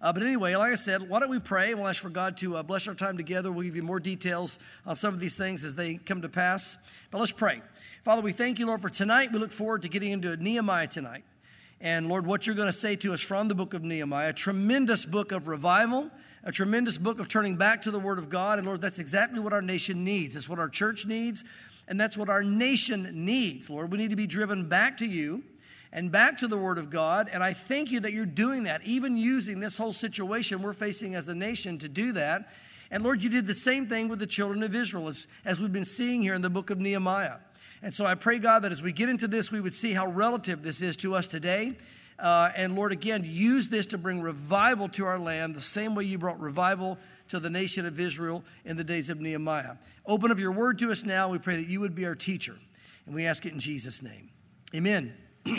But anyway, like I said, why don't we pray? We'll ask for God to bless our time together. We'll give you more details on some of these things as they come to pass. But let's pray. Father, we thank you, Lord, for tonight. We look forward to getting into Nehemiah tonight. And Lord, what you're going to say to us from the book of Nehemiah, a tremendous book of revival, a tremendous book of turning back to the Word of God. And Lord, that's exactly what our nation needs. It's what our church needs, and that's what our nation needs. Lord, we need to be driven back to you and back to the Word of God. And I thank you that you're doing that, even using this whole situation we're facing as a nation to do that. And Lord, you did the same thing with the children of Israel, as we've been seeing here in the book of Nehemiah. And so I pray, God, that as we get into this, we would see how relative this is to us today. And Lord, again, use this to bring revival to our land the same way you brought revival to the nation of Israel in the days of Nehemiah. Open up your word to us now. We pray that you would be our teacher. And we ask it in Jesus' name. Amen.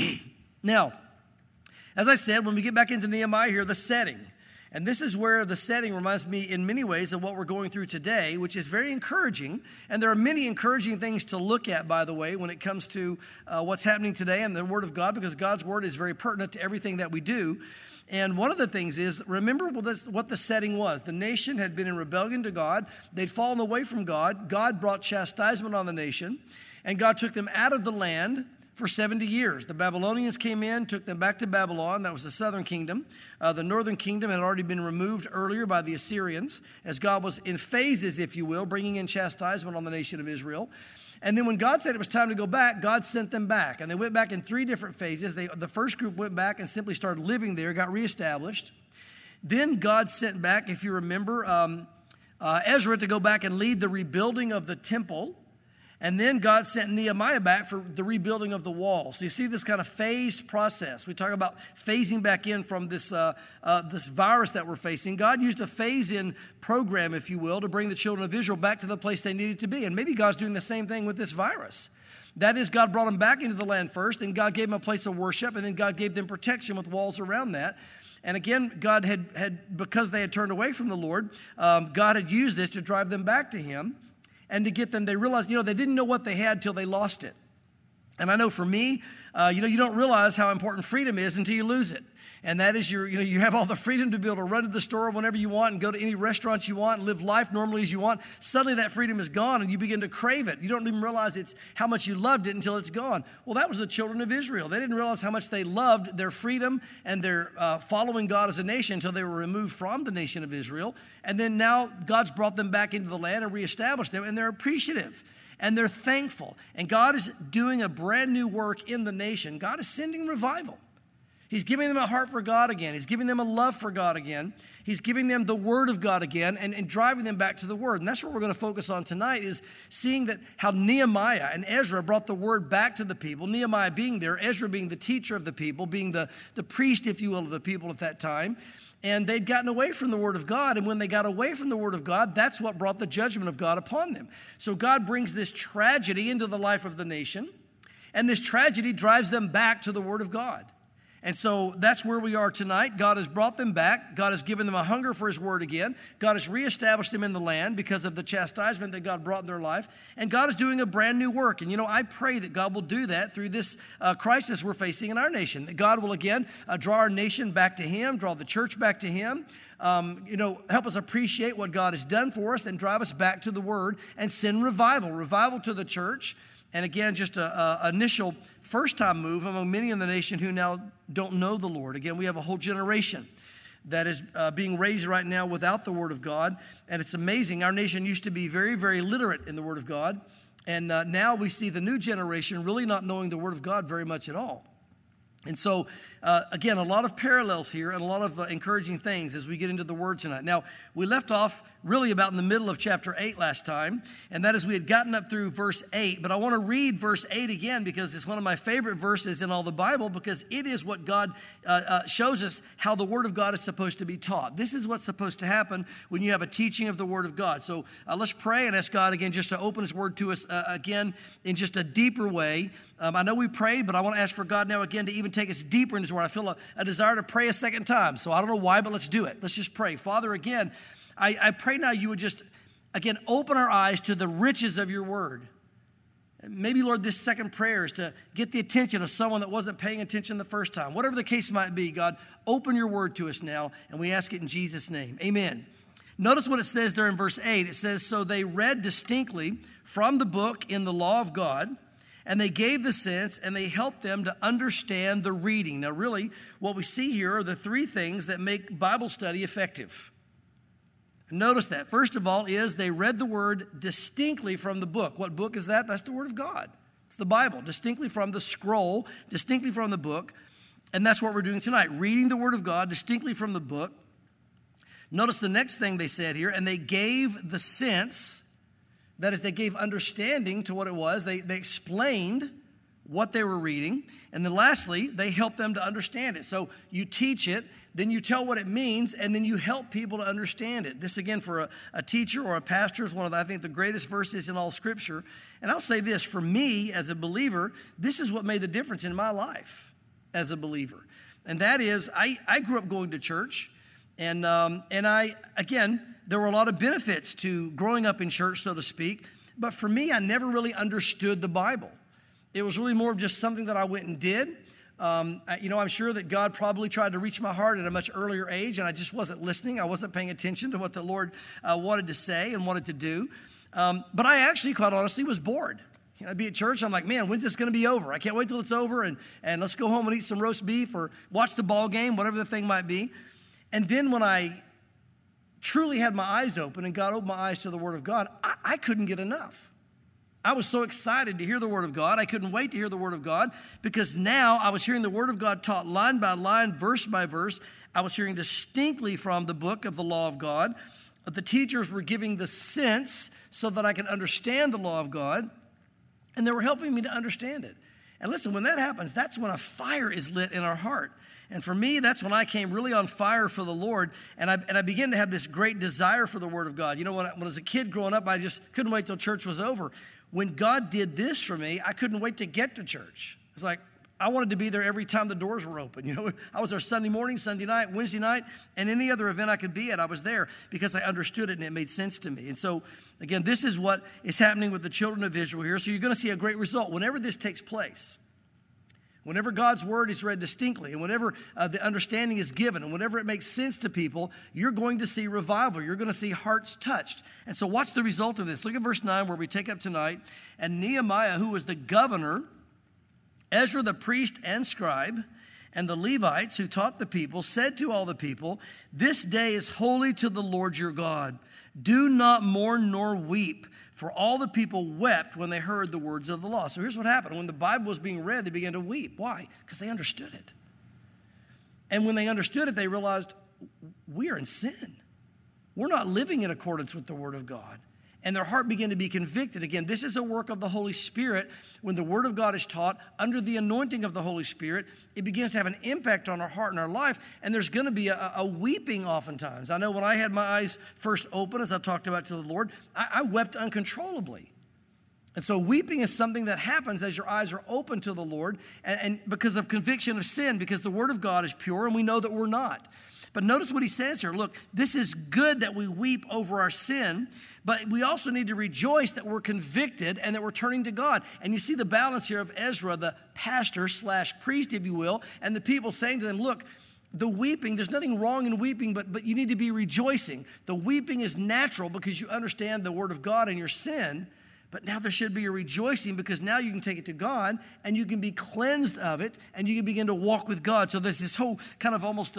Now, as I said, when we get back into Nehemiah here, the setting. And this is where the setting reminds me in many ways of what we're going through today, which is very encouraging. And there are many encouraging things to look at, by the way, when it comes to what's happening today and the Word of God, because God's Word is very pertinent to everything that we do. And one of the things is, remember what the setting was. The nation had been in rebellion to God. They'd fallen away from God. God brought chastisement on the nation, and God took them out of the land for 70 years. The Babylonians came in, took them back to Babylon. That was the southern kingdom. The northern kingdom had already been removed earlier by the Assyrians, as God was in phases, if you will, bringing in chastisement on the nation of Israel. And then when God said it was time to go back, God sent them back. And they went back in three different phases. The first group went back and simply started living there, got reestablished. Then God sent back, if you remember, Ezra to go back and lead the rebuilding of the temple. And then God sent Nehemiah back for the rebuilding of the wall. So you see this kind of phased process. We talk about phasing back in from this virus that we're facing. God used a phase-in program, if you will, to bring the children of Israel back to the place they needed to be. And maybe God's doing the same thing with this virus. That is, God brought them back into the land first, then God gave them a place of worship, and then God gave them protection with walls around that. And again, God had because they had turned away from the Lord, God had used this to drive them back to Him. And to get them, they realized, they didn't know what they had till they lost it. And I know for me, you don't realize how important freedom is until you lose it. And that is you have all the freedom to be able to run to the store whenever you want and go to any restaurant you want and live life normally as you want. Suddenly that freedom is gone and you begin to crave it. You don't even realize it's how much you loved it until it's gone. Well, that was the children of Israel. They didn't realize how much they loved their freedom and their following God as a nation until they were removed from the nation of Israel. And then now God's brought them back into the land and reestablished them, and they're appreciative. And they're thankful. And God is doing a brand new work in the nation. God is sending revival. He's giving them a heart for God again. He's giving them a love for God again. He's giving them the Word of God again and driving them back to the Word. And that's what we're going to focus on tonight, is seeing that how Nehemiah and Ezra brought the Word back to the people. Nehemiah being there, Ezra being the teacher of the people, being the priest, if you will, of the people at that time. And they'd gotten away from the Word of God. And when they got away from the Word of God, that's what brought the judgment of God upon them. So God brings this tragedy into the life of the nation. And this tragedy drives them back to the Word of God. And so that's where we are tonight. God has brought them back. God has given them a hunger for His Word again. God has reestablished them in the land because of the chastisement that God brought in their life. And God is doing a brand new work. And I pray that God will do that through this crisis we're facing in our nation. That God will again draw our nation back to Him, draw the church back to Him. Help us appreciate what God has done for us and drive us back to the Word and send revival to the church. And again, just an initial first-time move among many in the nation who now don't know the Lord. Again, we have a whole generation that is being raised right now without the Word of God. And it's amazing. Our nation used to be very, very literate in the Word of God. And now we see the new generation really not knowing the Word of God very much at all. And so, again, a lot of parallels here and a lot of encouraging things as we get into the Word tonight. Now, we left off really about in the middle of chapter 8 last time, and that is we had gotten up through verse 8. But I want to read verse 8 again because it's one of my favorite verses in all the Bible, because it is what God shows us how the Word of God is supposed to be taught. This is what's supposed to happen when you have a teaching of the Word of God. So let's pray and ask God again just to open His Word to us again in just a deeper way. I know we prayed, but I want to ask for God now again to even take us deeper in His Word. I feel a desire to pray a second time. So I don't know why, but let's do it. Let's just pray. Father, again, I pray now you would just, again, open our eyes to the riches of your Word. Maybe, Lord, this second prayer is to get the attention of someone that wasn't paying attention the first time. Whatever the case might be, God, open your word to us now, and we ask it in Jesus' name. Amen. Notice what it says there in verse 8. It says, so they read distinctly from the book in the law of God, and they gave the sense, and they helped them to understand the reading. Now, really, what we see here are the three things that make Bible study effective. Notice that. First of all is they read the word distinctly from the book. What book is that? That's the Word of God. It's the Bible, distinctly from the scroll, distinctly from the book. And that's what we're doing tonight, reading the Word of God distinctly from the book. Notice the next thing they said here, and they gave the sense, that is, they gave understanding to what it was. They explained what they were reading. And then lastly, they helped them to understand it. So you teach it, then you tell what it means, and then you help people to understand it. This, again, for a teacher or a pastor is one of, I think, the greatest verses in all Scripture. And I'll say this, for me as a believer, this is what made the difference in my life as a believer. And that is, I grew up going to church, and there were a lot of benefits to growing up in church, so to speak. But for me, I never really understood the Bible. It was really more of just something that I went and did. I'm sure that God probably tried to reach my heart at a much earlier age, and I just wasn't listening. I wasn't paying attention to what the Lord wanted to say and wanted to do. But I actually, quite honestly, was bored. I'd be at church, I'm like, man, when's this going to be over? I can't wait till it's over, and let's go home and eat some roast beef or watch the ball game, whatever the thing might be. And then when I truly had my eyes open and God opened my eyes to the Word of God, I couldn't get enough. I was so excited to hear the Word of God. I couldn't wait to hear the Word of God because now I was hearing the Word of God taught line by line, verse by verse. I was hearing distinctly from the book of the law of God. The teachers were giving the sense so that I could understand the law of God, and they were helping me to understand it. And listen, when that happens, that's when a fire is lit in our heart. And for me, that's when I came really on fire for the Lord, and I began to have this great desire for the Word of God. You know, when I was a kid growing up, I just couldn't wait till church was over. When God did this for me, I couldn't wait to get to church. It's like I wanted to be there every time the doors were open. You know, I was there Sunday morning, Sunday night, Wednesday night, and any other event I could be at, I was there because I understood it and it made sense to me. And so, again, this is what is happening with the children of Israel here. So you're going to see a great result whenever this takes place. Whenever God's word is read distinctly and whenever the understanding is given and whenever it makes sense to people, you're going to see revival. You're going to see hearts touched. And so what's the result of this? Look at verse 9 where we take up tonight. And Nehemiah, who was the governor, Ezra the priest and scribe, and the Levites who taught the people, said to all the people, "This day is holy to the Lord your God. Do not mourn nor weep." For all the people wept when they heard the words of the law. So here's what happened. When the Bible was being read, they began to weep. Why? Because they understood it. And when they understood it, they realized we are in sin. We're not living in accordance with the Word of God. And their heart began to be convicted. Again, this is a work of the Holy Spirit. When the Word of God is taught under the anointing of the Holy Spirit, it begins to have an impact on our heart and our life. And there's going to be a weeping oftentimes. I know when I had my eyes first open, as I talked about to the Lord, I wept uncontrollably. And so weeping is something that happens as your eyes are open to the Lord and because of conviction of sin, because the Word of God is pure and we know that we're not. But notice what he says here. Look, this is good that we weep over our sin, but we also need to rejoice that we're convicted and that we're turning to God. And you see the balance here of Ezra, the pastor / priest, if you will, and the people saying to them, look, the weeping, there's nothing wrong in weeping, but you need to be rejoicing. The weeping is natural because you understand the Word of God and your sin, but now there should be a rejoicing because now you can take it to God and you can be cleansed of it and you can begin to walk with God. So there's this whole kind of almost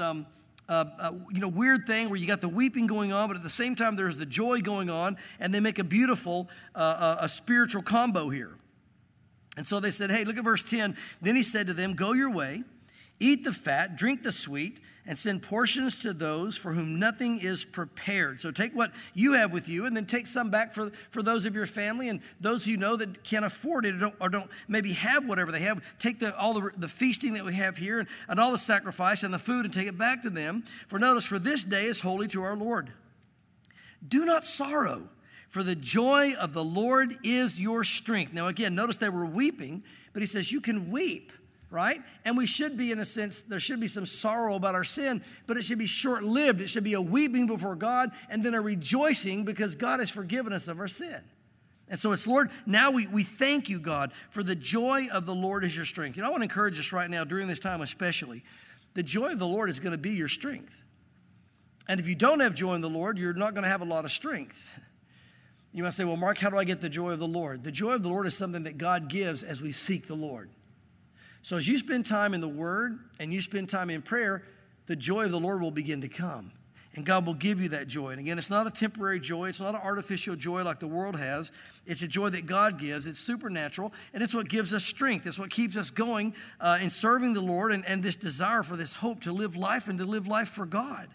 weird thing where you got the weeping going on, but at the same time there's the joy going on, and they make a beautiful a spiritual combo here. And so they said, hey, look at verse 10. Then he said to them, go your way, eat the fat, drink the sweet, and send portions to those for whom nothing is prepared. So take what you have with you and then take some back for those of your family and those you know that can't afford it or don't maybe have whatever they have. Take all the feasting that we have here and all the sacrifice and the food and take it back to them. For notice, for this day is holy to our Lord. Do not sorrow, for the joy of the Lord is your strength. Now again, notice they were weeping, but he says you can weep. Right? And we should be, in a sense, there should be some sorrow about our sin, but it should be short-lived. It should be a weeping before God and then a rejoicing because God has forgiven us of our sin. And so it's, Lord, now we thank you, God, for the joy of the Lord is your strength. I want to encourage us right now during this time especially. The joy of the Lord is going to be your strength. And if you don't have joy in the Lord, you're not going to have a lot of strength. You might say, well, Mark, how do I get the joy of the Lord? The joy of the Lord is something that God gives as we seek the Lord. So as you spend time in the Word and you spend time in prayer, the joy of the Lord will begin to come. And God will give you that joy. And again, it's not a temporary joy. It's not an artificial joy like the world has. It's a joy that God gives. It's supernatural. And it's what gives us strength. It's what keeps us going in serving the Lord and this desire for this hope to live life and to live life for God.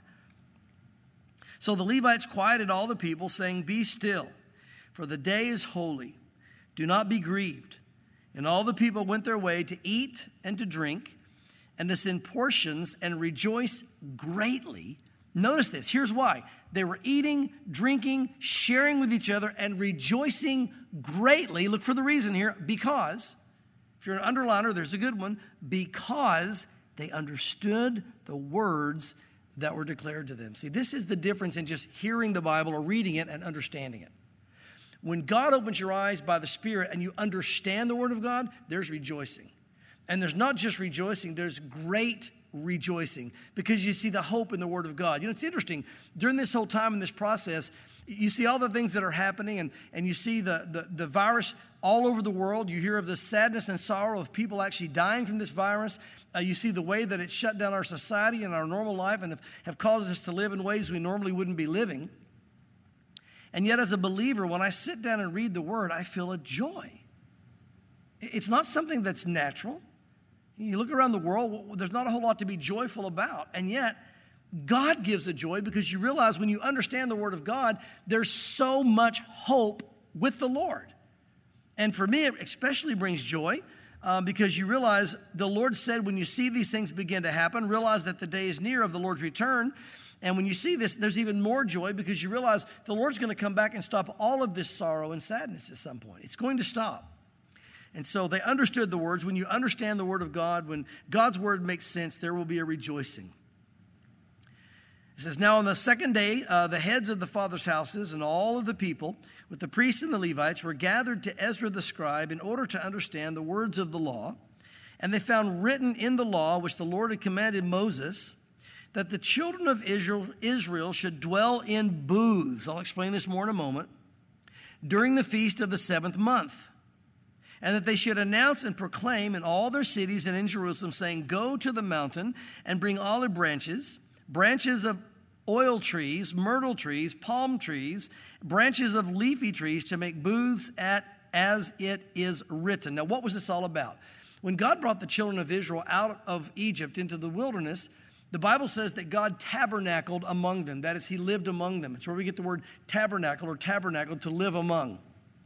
So the Levites quieted all the people, saying, "Be still, for the day is holy. Do not be grieved." And all the people went their way to eat and to drink and to send portions and rejoice greatly. Notice this. Here's why. They were eating, drinking, sharing with each other, and rejoicing greatly. Look for the reason here. Because, if you're an underliner, there's a good one. Because they understood the words that were declared to them. See, this is the difference in just hearing the Bible or reading it and understanding it. When God opens your eyes by the Spirit and you understand the Word of God, there's rejoicing. And there's not just rejoicing, there's great rejoicing because you see the hope in the Word of God. It's interesting. During this whole time in this process, you see all the things that are happening and you see the virus all over the world. You hear of the sadness and sorrow of people actually dying from this virus. You see the way that it shut down our society and our normal life and have caused us to live in ways we normally wouldn't be living. And yet as a believer, when I sit down and read the Word, I feel a joy. It's not something that's natural. You look around the world, there's not a whole lot to be joyful about. And yet, God gives a joy because you realize when you understand the Word of God, there's so much hope with the Lord. And for me, it especially brings joy because you realize the Lord said when you see these things begin to happen, realize that the day is near of the Lord's return. And when you see this, there's even more joy because you realize the Lord's going to come back and stop all of this sorrow and sadness at some point. It's going to stop. And so they understood the words. When you understand the Word of God, when God's Word makes sense, there will be a rejoicing. It says, "Now on the second day, the heads of the fathers' houses and all of the people, with the priests and the Levites, were gathered to Ezra the scribe in order to understand the words of the law. And they found written in the law, which the Lord had commanded Moses, that the children of Israel should dwell in booths." I'll explain this more in a moment. "During the feast of the 7th month. And that they should announce and proclaim in all their cities and in Jerusalem, saying, 'Go to the mountain and bring olive branches, branches of oil trees, myrtle trees, palm trees, branches of leafy trees to make booths as it is written.'" Now, what was this all about? When God brought the children of Israel out of Egypt into the wilderness, the Bible says that God tabernacled among them. That is, He lived among them. It's where we get the word tabernacle or tabernacle, to live among.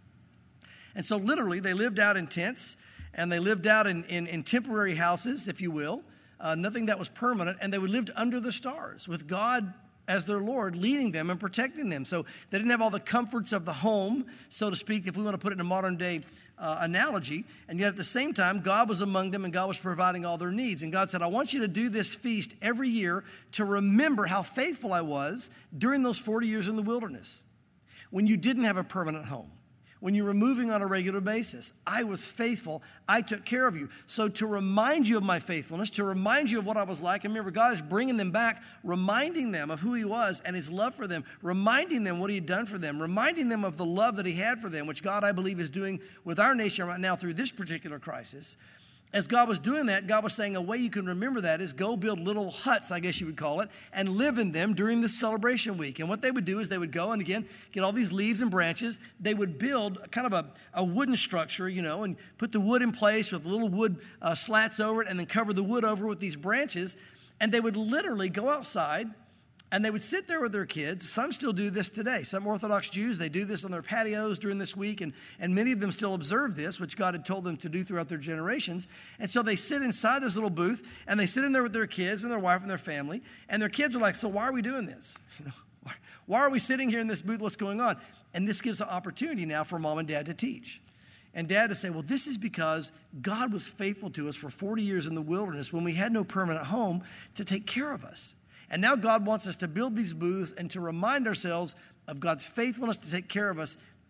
And so literally, they lived out in tents, and they lived out in temporary houses, if you will, nothing that was permanent, and they would live under the stars with God as their Lord, leading them and protecting them. So they didn't have all the comforts of the home, so to speak, if we want to put it in a modern day analogy. And yet at the same time, God was among them and God was providing all their needs. And God said, "I want you to do this feast every year to remember how faithful I was during those 40 years in the wilderness when you didn't have a permanent home. When you were moving on a regular basis, I was faithful. I took care of you." So to remind you of my faithfulness, to remind you of what I was like, and remember, God is bringing them back, reminding them of who He was and His love for them, reminding them what He had done for them, reminding them of the love that He had for them, which God, I believe, is doing with our nation right now through this particular crisis. As God was doing that, God was saying a way you can remember that is go build little huts, I guess you would call it, and live in them during this celebration week. And what they would do is they would go and, again, get all these leaves and branches. They would build kind of a wooden structure, and put the wood in place with little wood slats over it and then cover the wood over with these branches. And they would literally go outside and they would sit there with their kids. Some still do this today. Some Orthodox Jews, they do this on their patios during this week, and many of them still observe this, which God had told them to do throughout their generations. And so they sit inside this little booth, and they sit in there with their kids and their wife and their family, and their kids are like, "So why are we doing this? Why are we sitting here in this booth? What's going on?" And this gives an opportunity now for mom and dad to teach. And dad to say, "Well, this is because God was faithful to us for 40 years in the wilderness when we had no permanent home to take care of us. And now God wants us to build these booths and to remind ourselves of God's faithfulness to take care of us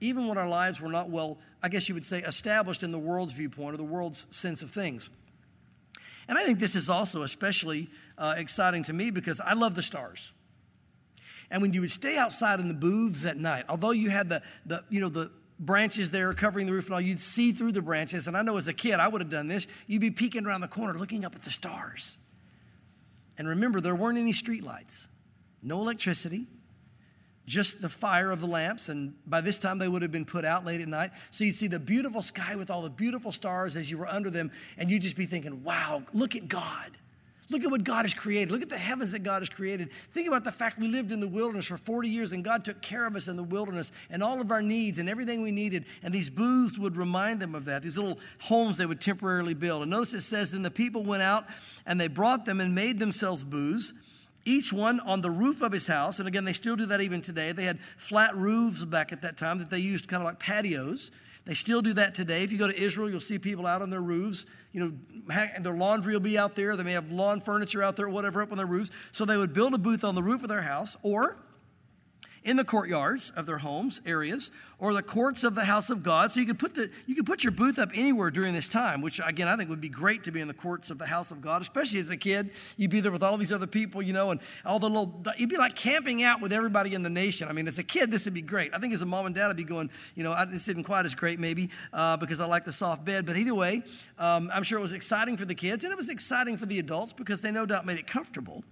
even when our lives were not well, I guess you would say, established in the world's viewpoint or the world's sense of things. And I think this is also especially exciting to me because I love the stars. And when you would stay outside in the booths at night, although you had the branches there covering the roof and all, you'd see through the branches. And I know as a kid, I would have done this. You'd be peeking around the corner, looking up at the stars. And remember, there weren't any street lights, no electricity, just the fire of the lamps. And by this time, they would have been put out late at night. So you'd see the beautiful sky with all the beautiful stars as you were under them. And you'd just be thinking, wow, look at God. Look at what God has created. Look at the heavens that God has created. Think about the fact we lived in the wilderness for 40 years and God took care of us in the wilderness and all of our needs and everything we needed. And these booths would remind them of that, these little homes they would temporarily build. And notice it says, then the people went out and they brought them and made themselves booths, each one on the roof of his house. And again, they still do that even today. They had flat roofs back at that time that they used kind of like patios. They still do that today. If you go to Israel, you'll see people out on their roofs. Their laundry will be out there. They may have lawn furniture out there or whatever up on their roofs. So they would build a booth on the roof of their house or in the courtyards of their homes, areas, or the courts of the house of God. So you could put your booth up anywhere during this time, which again, I think would be great to be in the courts of the house of God, especially as a kid. You'd be there with all these other people, and all you'd be like camping out with everybody in the nation. I mean, as a kid, this would be great. I think as a mom and dad, I'd be going, this isn't quite as great maybe because I like the soft bed. But either way, I'm sure it was exciting for the kids and it was exciting for the adults because they no doubt made it comfortable.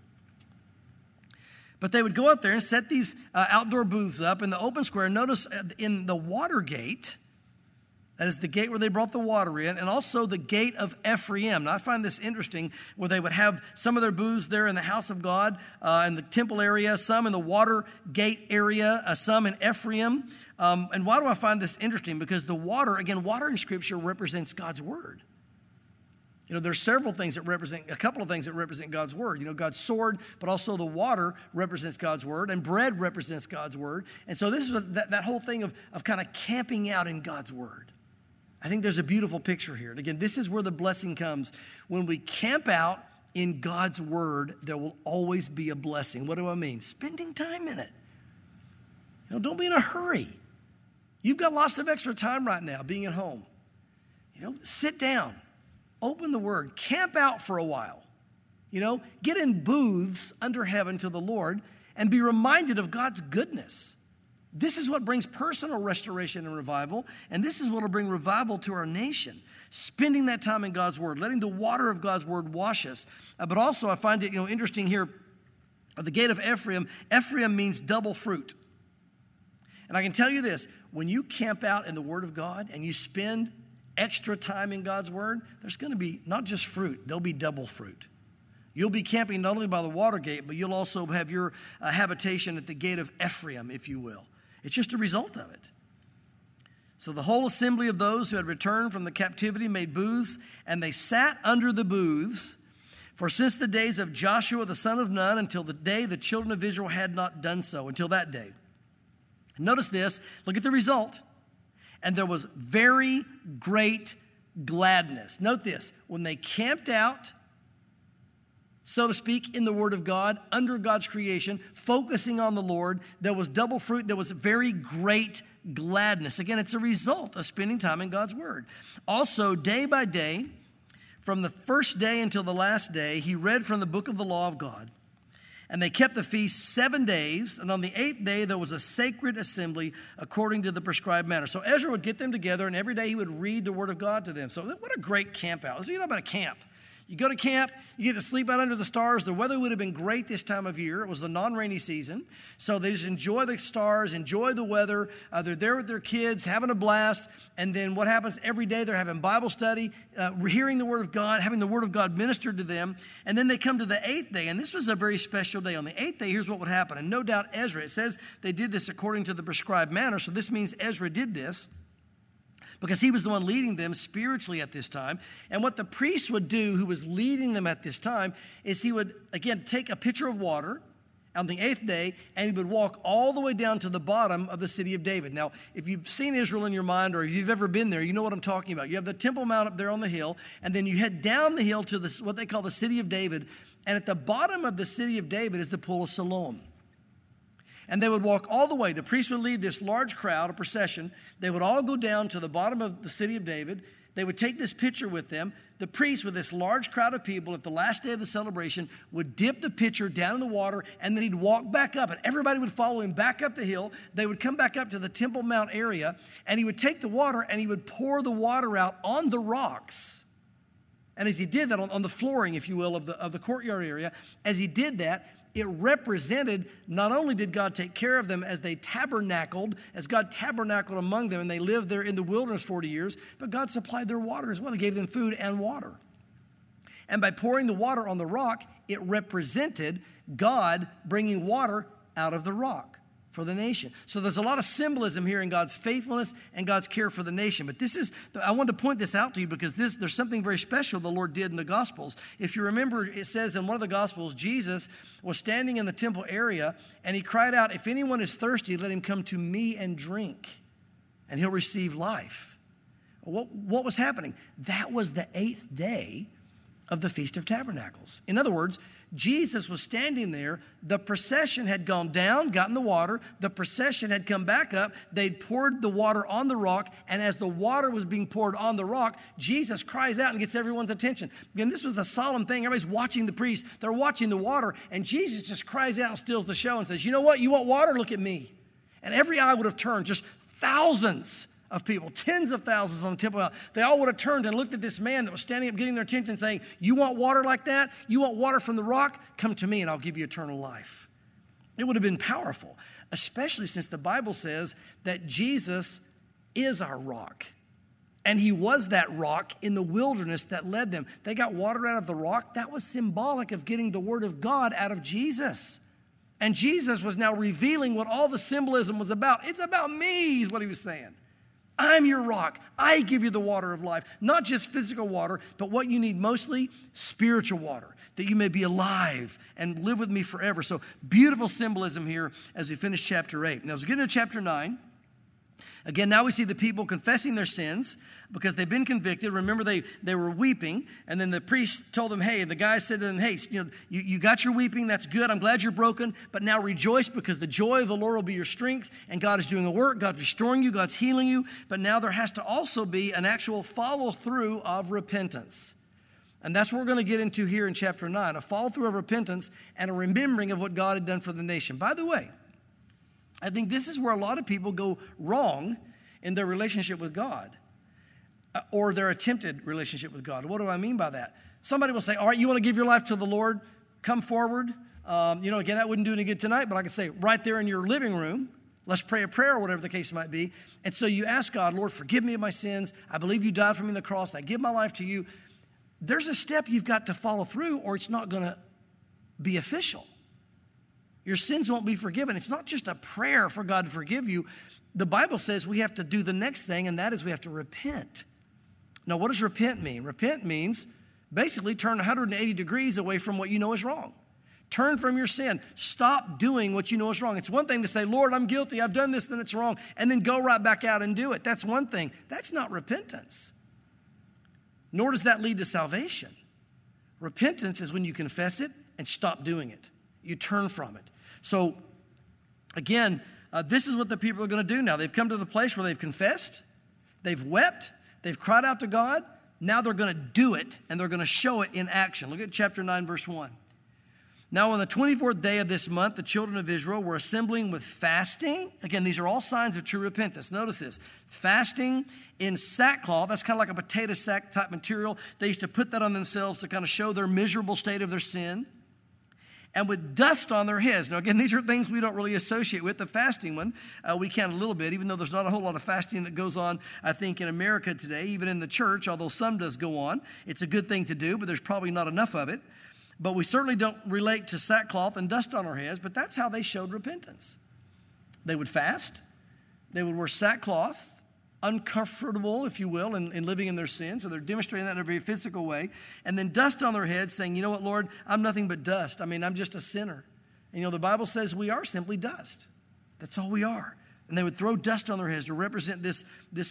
But they would go out there and set these outdoor booths up in the open square. Notice in the water gate, that is the gate where they brought the water in, and also the gate of Ephraim. Now, I find this interesting where they would have some of their booths there in the house of God, in the temple area, some in the water gate area, some in Ephraim. And why do I find this interesting? Because water in Scripture represents God's Word. There's a couple of things that represent God's word. God's sword, but also the water represents God's word, and bread represents God's word. And so this is that whole thing of kind of camping out in God's word. I think there's a beautiful picture here. And again, this is where the blessing comes. When we camp out in God's word, there will always be a blessing. What do I mean? Spending time in it. Don't be in a hurry. You've got lots of extra time right now being at home. Sit down. Open the Word, camp out for a while, get in booths under heaven to the Lord and be reminded of God's goodness. This is what brings personal restoration and revival, and this is what will bring revival to our nation. Spending that time in God's Word, letting the water of God's Word wash us. But also I find it interesting here, at the gate of Ephraim, Ephraim means double fruit. And I can tell you this, when you camp out in the Word of God and you spend extra time in God's word, there's going to be not just fruit, there'll be double fruit. You'll be camping not only by the water gate, but you'll also have your habitation at the gate of Ephraim, if you will. It's just a result of it. So the whole assembly of those who had returned from the captivity made booths, and they sat under the booths, for since the days of Joshua the son of Nun until the day the children of Israel had not done so, until that day. Notice this, look at the result. And there was very great gladness. Note this, when they camped out, so to speak, in the Word of God, under God's creation, focusing on the Lord, there was double fruit, there was very great gladness. Again, it's a result of spending time in God's Word. Also, day by day, from the first day until the last day, he read from the book of the law of God. And they kept the feast 7 days, and on the 8th day there was a sacred assembly according to the prescribed manner. So Ezra would get them together, and every day he would read the word of God to them. So what a great camp out. Let's talk about a camp. You go to camp, you get to sleep out under the stars. The weather would have been great this time of year. It was the non-rainy season. So they just enjoy the stars, enjoy the weather. They're there with their kids, having a blast. And then what happens every day? They're having Bible study, hearing the Word of God, having the Word of God ministered to them. And then they come to the 8th day. And this was a very special day. On the 8th day, here's what would happen. And no doubt Ezra, it says they did this according to the prescribed manner. So this means Ezra did this, because he was the one leading them spiritually at this time. And what the priest would do, who was leading them at this time, is he would, again, take a pitcher of water on the 8th day, and he would walk all the way down to the bottom of the city of David. Now, if you've seen Israel in your mind, or if you've ever been there, you know what I'm talking about. You have the Temple Mount up there on the hill, and then you head down the hill to what they call the city of David. And at the bottom of the city of David is the Pool of Siloam. And they would walk all the way. The priest would lead this large crowd, a procession. They would all go down to the bottom of the city of David. They would take this pitcher with them. The priest, with this large crowd of people at the last day of the celebration, would dip the pitcher down in the water, and then he'd walk back up, and everybody would follow him back up the hill. They would come back up to the Temple Mount area, and he would take the water, and he would pour the water out on the rocks. And as he did that, on the flooring, if you will, of the courtyard area, as he did that, it represented not only did God take care of them as they tabernacled, as God tabernacled among them, and they lived there in the wilderness 40 years, but God supplied their water as well. He gave them food and water. And by pouring the water on the rock, it represented God bringing water out of the rock for the nation. So there's a lot of symbolism here in God's faithfulness and God's care for the nation. But I wanted to point this out to you because there's something very special the Lord did in the Gospels. If you remember, it says in one of the Gospels, Jesus was standing in the temple area and he cried out, "If anyone is thirsty, let him come to me and drink, and he'll receive life." What was happening? That was the 8th day of the Feast of Tabernacles. In other words, Jesus was standing there. The procession had gone down, got in the water. The procession had come back up. They'd poured the water on the rock. And as the water was being poured on the rock, Jesus cries out and gets everyone's attention. Again, this was a solemn thing. Everybody's watching the priest. They're watching the water. And Jesus just cries out and steals the show and says, "You know what? You want water? Look at me." And every eye would have turned, just thousands of people, tens of thousands on the Temple Mount. They all would have turned and looked at this man that was standing up, getting their attention, saying, "You want water like that? You want water from the rock? Come to me and I'll give you eternal life." It would have been powerful, especially since the Bible says that Jesus is our rock. And he was that rock in the wilderness that led them. They got water out of the rock. That was symbolic of getting the word of God out of Jesus. And Jesus was now revealing what all the symbolism was about. It's about me, is what he was saying. I'm your rock. I give you the water of life, not just physical water, but what you need mostly, spiritual water, that you may be alive and live with me forever. So beautiful symbolism here as we finish chapter 8. Now, as we get into chapter 9, again, now we see the people confessing their sins because they've been convicted. Remember, they were weeping, and then the priest told them, hey, the guy said to them, hey, you got your weeping, that's good, I'm glad you're broken, but now rejoice because the joy of the Lord will be your strength, and God is doing a work, God's restoring you, God's healing you, but now there has to also be an actual follow-through of repentance. And that's what we're going to get into here in chapter 9, a follow-through of repentance and a remembering of what God had done for the nation. By the way, I think this is where a lot of people go wrong in their relationship with God or their attempted relationship with God. What do I mean by that? Somebody will say, all right, you want to give your life to the Lord? Come forward. Again, that wouldn't do any good tonight, but I could say right there in your living room, let's pray a prayer or whatever the case might be. And so you ask God, Lord, forgive me of my sins. I believe you died for me on the cross. I give my life to you. There's a step you've got to follow through or it's not going to be official. Your sins won't be forgiven. It's not just a prayer for God to forgive you. The Bible says we have to do the next thing, and that is we have to repent. Now, what does repent mean? Repent means basically turn 180 degrees away from what you know is wrong. Turn from your sin. Stop doing what you know is wrong. It's one thing to say, Lord, I'm guilty. I've done this, then it's wrong. And then go right back out and do it. That's one thing. That's not repentance. Nor does that lead to salvation. Repentance is when you confess it and stop doing it. You turn from it. So, again, this is what the people are going to do now. They've come to the place where they've confessed, they've wept, they've cried out to God. Now they're going to do it, and they're going to show it in action. Look at chapter 9, verse 1. Now, on the 24th day of this month, the children of Israel were assembling with fasting. Again, these are all signs of true repentance. Notice this. Fasting in sackcloth. That's kind of like a potato sack type material. They used to put that on themselves to kind of show their miserable state of their sin. And with dust on their heads. Now, again, these are things we don't really associate with. The fasting one, we can a little bit, even though there's not a whole lot of fasting that goes on, I think, in America today, even in the church, although some does go on. It's a good thing to do, but there's probably not enough of it. But we certainly don't relate to sackcloth and dust on our heads, but that's how they showed repentance. They would fast. They would wear sackcloth, uncomfortable, if you will, in living in their sin. So they're demonstrating that in a very physical way. And then dust on their heads saying, you know what, Lord, I'm nothing but dust. I mean, I'm just a sinner. And, the Bible says we are simply dust. That's all we are. And they would throw dust on their heads to represent this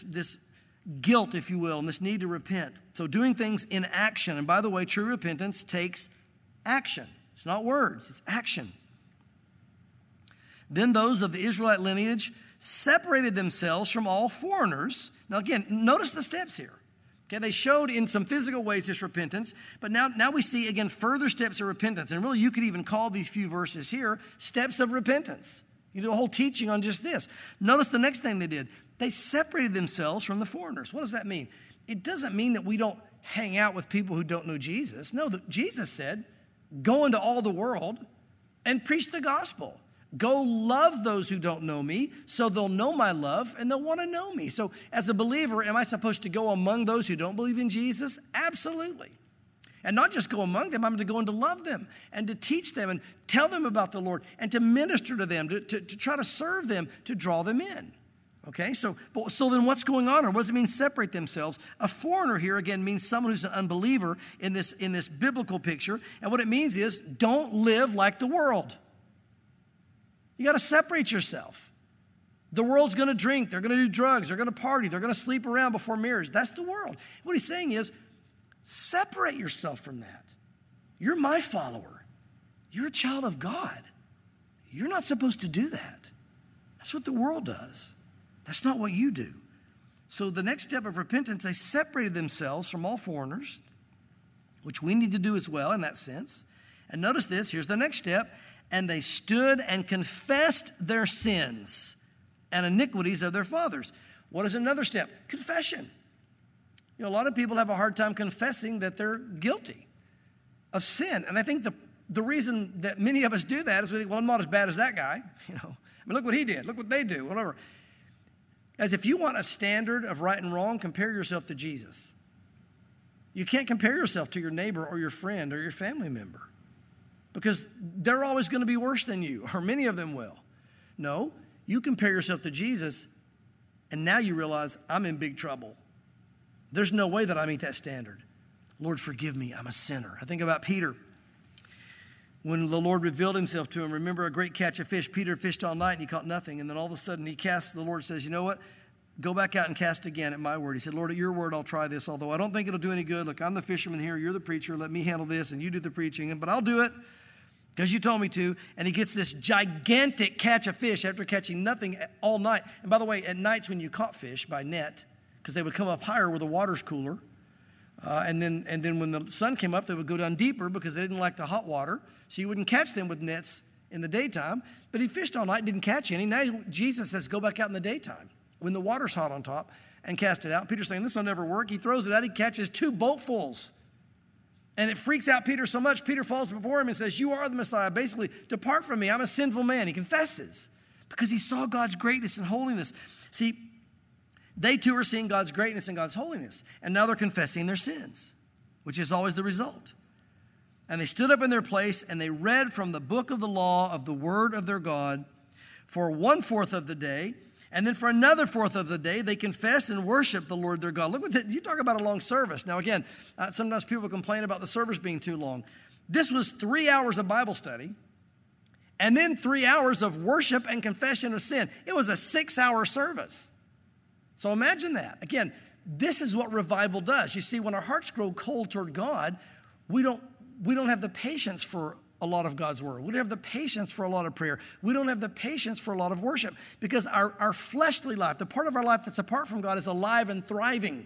guilt, if you will, and this need to repent. So doing things in action. And by the way, true repentance takes action. It's not words, it's action. Then those of the Israelite lineage separated themselves from all foreigners. Now again, notice the steps here. Okay, they showed in some physical ways this repentance, but now we see again further steps of repentance. And really you could even call these few verses here steps of repentance. You do a whole teaching on just this. Notice the next thing they did. They separated themselves from the foreigners. What does that mean? It doesn't mean that we don't hang out with people who don't know Jesus. No, Jesus said, go into all the world and preach the gospel. Go love those who don't know me, so they'll know my love and they'll want to know me. So as a believer, am I supposed to go among those who don't believe in Jesus? Absolutely. And not just go among them, I'm to go and to love them and to teach them and tell them about the Lord and to minister to them, to try to serve them, to draw them in. Okay, so then what's going on? Or what does it mean separate themselves? A foreigner here, again, means someone who's an unbeliever in this biblical picture. And what it means is don't live like the world. You got to separate yourself. The world's going to drink. They're going to do drugs. They're going to party. They're going to sleep around before marriage. That's the world. What he's saying is separate yourself from that. You're my follower. You're a child of God. You're not supposed to do that. That's what the world does. That's not what you do. So the next step of repentance, they separated themselves from all foreigners, which we need to do as well in that sense. And notice this. Here's the next step. And they stood and confessed their sins and iniquities of their fathers. What is another step? Confession. You know, a lot of people have a hard time confessing that they're guilty of sin. And I think the reason that many of us do that is we think, well, I'm not as bad as that guy. You know, I mean, look what he did. Look what they do, whatever. As if you want a standard of right and wrong, compare yourself to Jesus. You can't compare yourself to your neighbor or your friend or your family member, because they're always going to be worse than you, or many of them will. No, you compare yourself to Jesus, and now you realize I'm in big trouble. There's no way that I meet that standard. Lord, forgive me. I'm a sinner. I think about Peter. When the Lord revealed himself to him, remember a great catch of fish. Peter fished all night and he caught nothing. And then all of a sudden the Lord says, you know what? Go back out and cast again at my word. He said, Lord, at your word, I'll try this, although I don't think it'll do any good. Look, I'm the fisherman here. You're the preacher. Let me handle this and you do the preaching. But I'll do it because you told me to. And he gets this gigantic catch of fish after catching nothing all night. And by the way, at nights when you caught fish by net, because they would come up higher where the water's cooler. And then when the sun came up, they would go down deeper because they didn't like the hot water. So you wouldn't catch them with nets in the daytime. But he fished all night, didn't catch any. Now Jesus says, go back out in the daytime when the water's hot on top and cast it out. Peter's saying, this will never work. He throws it out. He catches 2 boatfuls. And it freaks out Peter so much, Peter falls before him and says, you are the Messiah. Basically, depart from me. I'm a sinful man. He confesses because he saw God's greatness and holiness. See, they too are seeing God's greatness and God's holiness. And now they're confessing their sins, which is always the result. And they stood up in their place and they read from the book of the law of the word of their God for 1/4 of the day. And then for another 1/4 of the day, they confessed and worshiped the Lord their God. Look what you talk about a long service. Now again, sometimes people complain about the service being too long. This was 3 hours of Bible study and then 3 hours of worship and confession of sin. It was a 6-hour service. So imagine that. Again, this is what revival does. You see, when our hearts grow cold toward God, we don't have the patience for a lot of God's word. We don't have the patience for a lot of prayer. We don't have the patience for a lot of worship because our fleshly life, the part of our life that's apart from God, is alive and thriving.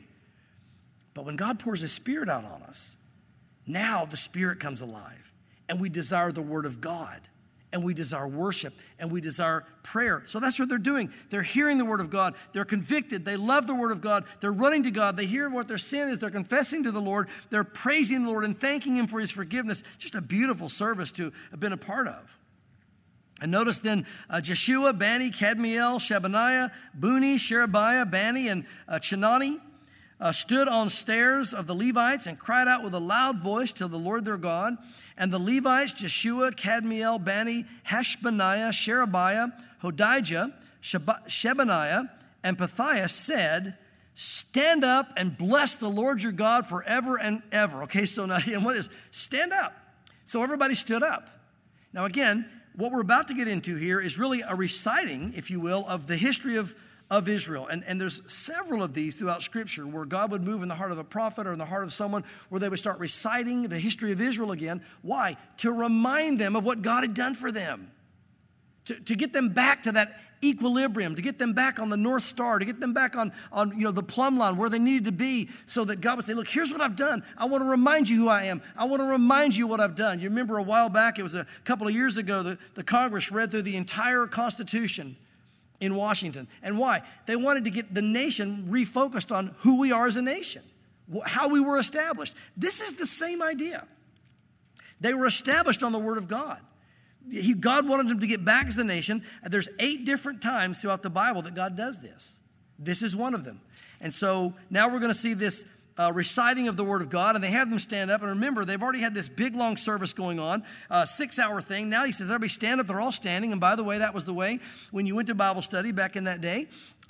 But when God pours his Spirit out on us, now the Spirit comes alive and we desire the word of God. And we desire worship, and we desire prayer. So that's what they're doing. They're hearing the word of God. They're convicted. They love the word of God. They're running to God. They hear what their sin is. They're confessing to the Lord. They're praising the Lord and thanking him for his forgiveness. Just a beautiful service to have been a part of. And notice then Jeshua, Bani, Kadmiel, Shebaniah, Buni, Sherebiah, Bani, and Chenani stood on stairs of the Levites and cried out with a loud voice to the Lord their God. And the Levites, Jeshua, Kadmiel, Bani, Hashbaniah, Sherebiah, Hodijah, Shebaniah, and Pethiah said, stand up and bless the Lord your God forever and ever. Okay, so now and what is stand up? So everybody stood up. Now again, what we're about to get into here is really a reciting, if you will, of the history of Israel. And there's several of these throughout Scripture where God would move in the heart of a prophet or in the heart of someone where they would start reciting the history of Israel again. Why? To remind them of what God had done for them. to get them back to that equilibrium, to get them back on the North Star, to get them back on the plumb line where they needed to be, so that God would say, look, here's what I've done. I want to remind you who I am. I want to remind you what I've done. You remember a while back, it was a couple of years ago, the Congress read through the entire Constitution in Washington. And why? They wanted to get the nation refocused on who we are as a nation, how we were established. This is the same idea. They were established on the Word of God. God wanted them to get back as a nation. There's 8 different times throughout the Bible that God does this. This is one of them. And so now we're going to see this reciting of the Word of God, and they have them stand up. And remember, they've already had this big, long service going on, 6-hour thing. Now he says, everybody stand up. They're all standing. And by the way, that was the way when you went to Bible study back in that day.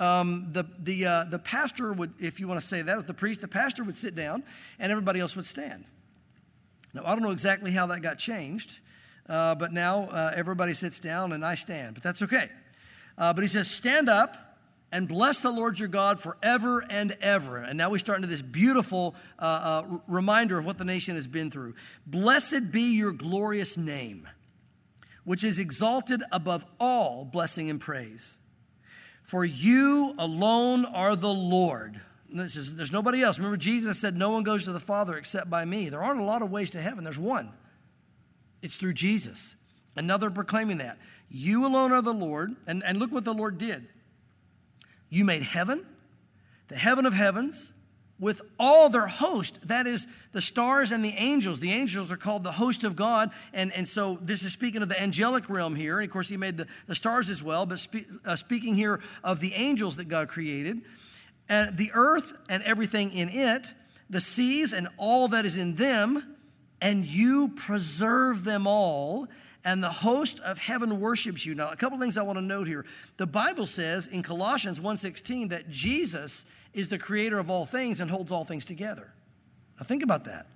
The pastor would, if you want to say that, was the priest. The pastor would sit down, and everybody else would stand. Now, I don't know exactly how that got changed. But now everybody sits down and I stand, but that's okay. But he says, stand up and bless the Lord your God forever and ever. And now we start into this beautiful reminder of what the nation has been through. Blessed be your glorious name, which is exalted above all blessing and praise. For you alone are the Lord. There's nobody else. Remember, Jesus said, no one goes to the Father except by me. There aren't a lot of ways to heaven. There's one. It's through Jesus. Another proclaiming that. You alone are the Lord. And look what the Lord did. You made heaven, the heaven of heavens, with all their host. That is the stars and the angels. The angels are called the host of God. And so this is speaking of the angelic realm here. And of course, he made the stars as well. But speaking here of the angels that God created. And the earth and everything in it, the seas and all that is in them, and you preserve them all, and the host of heaven worships you. Now, a couple things I want to note here. The Bible says in Colossians 1:16 that Jesus is the creator of all things and holds all things together. Now, think about that.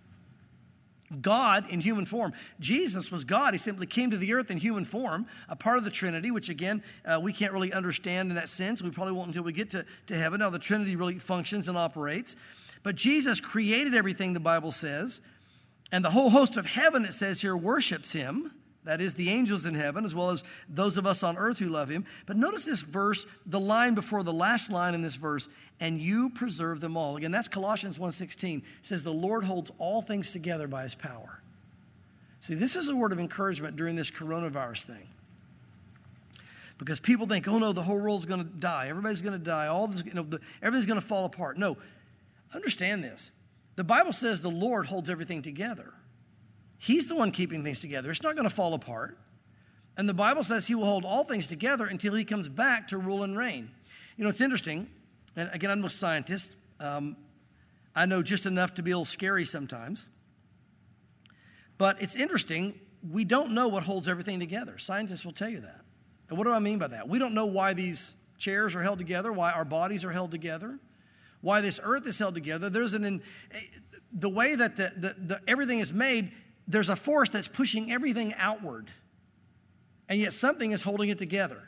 God in human form. Jesus was God. He simply came to the earth in human form, a part of the Trinity, which again, we can't really understand in that sense. We probably won't until we get to heaven, how the Trinity really functions and operates. But Jesus created everything, the Bible says. And the whole host of heaven, it says here, worships him. That is the angels in heaven, as well as those of us on earth who love him. But notice this verse, the line before the last line in this verse, and you preserve them all. Again, that's Colossians 1:16. It says the Lord holds all things together by his power. See, this is a word of encouragement during this coronavirus thing. Because people think, oh no, the whole world's going to die. Everybody's going to die. All this, everything's going to fall apart. No, understand this. The Bible says the Lord holds everything together. He's the one keeping things together. It's not going to fall apart. And the Bible says he will hold all things together until he comes back to rule and reign. You know, it's interesting. And again, I'm no scientist. I know just enough to be a little scary sometimes. But it's interesting. We don't know what holds everything together. Scientists will tell you that. And what do I mean by that? We don't know why these chairs are held together, why our bodies are held together, why this earth is held together. There's the way that the everything is made, there's a force that's pushing everything outward. And yet something is holding it together.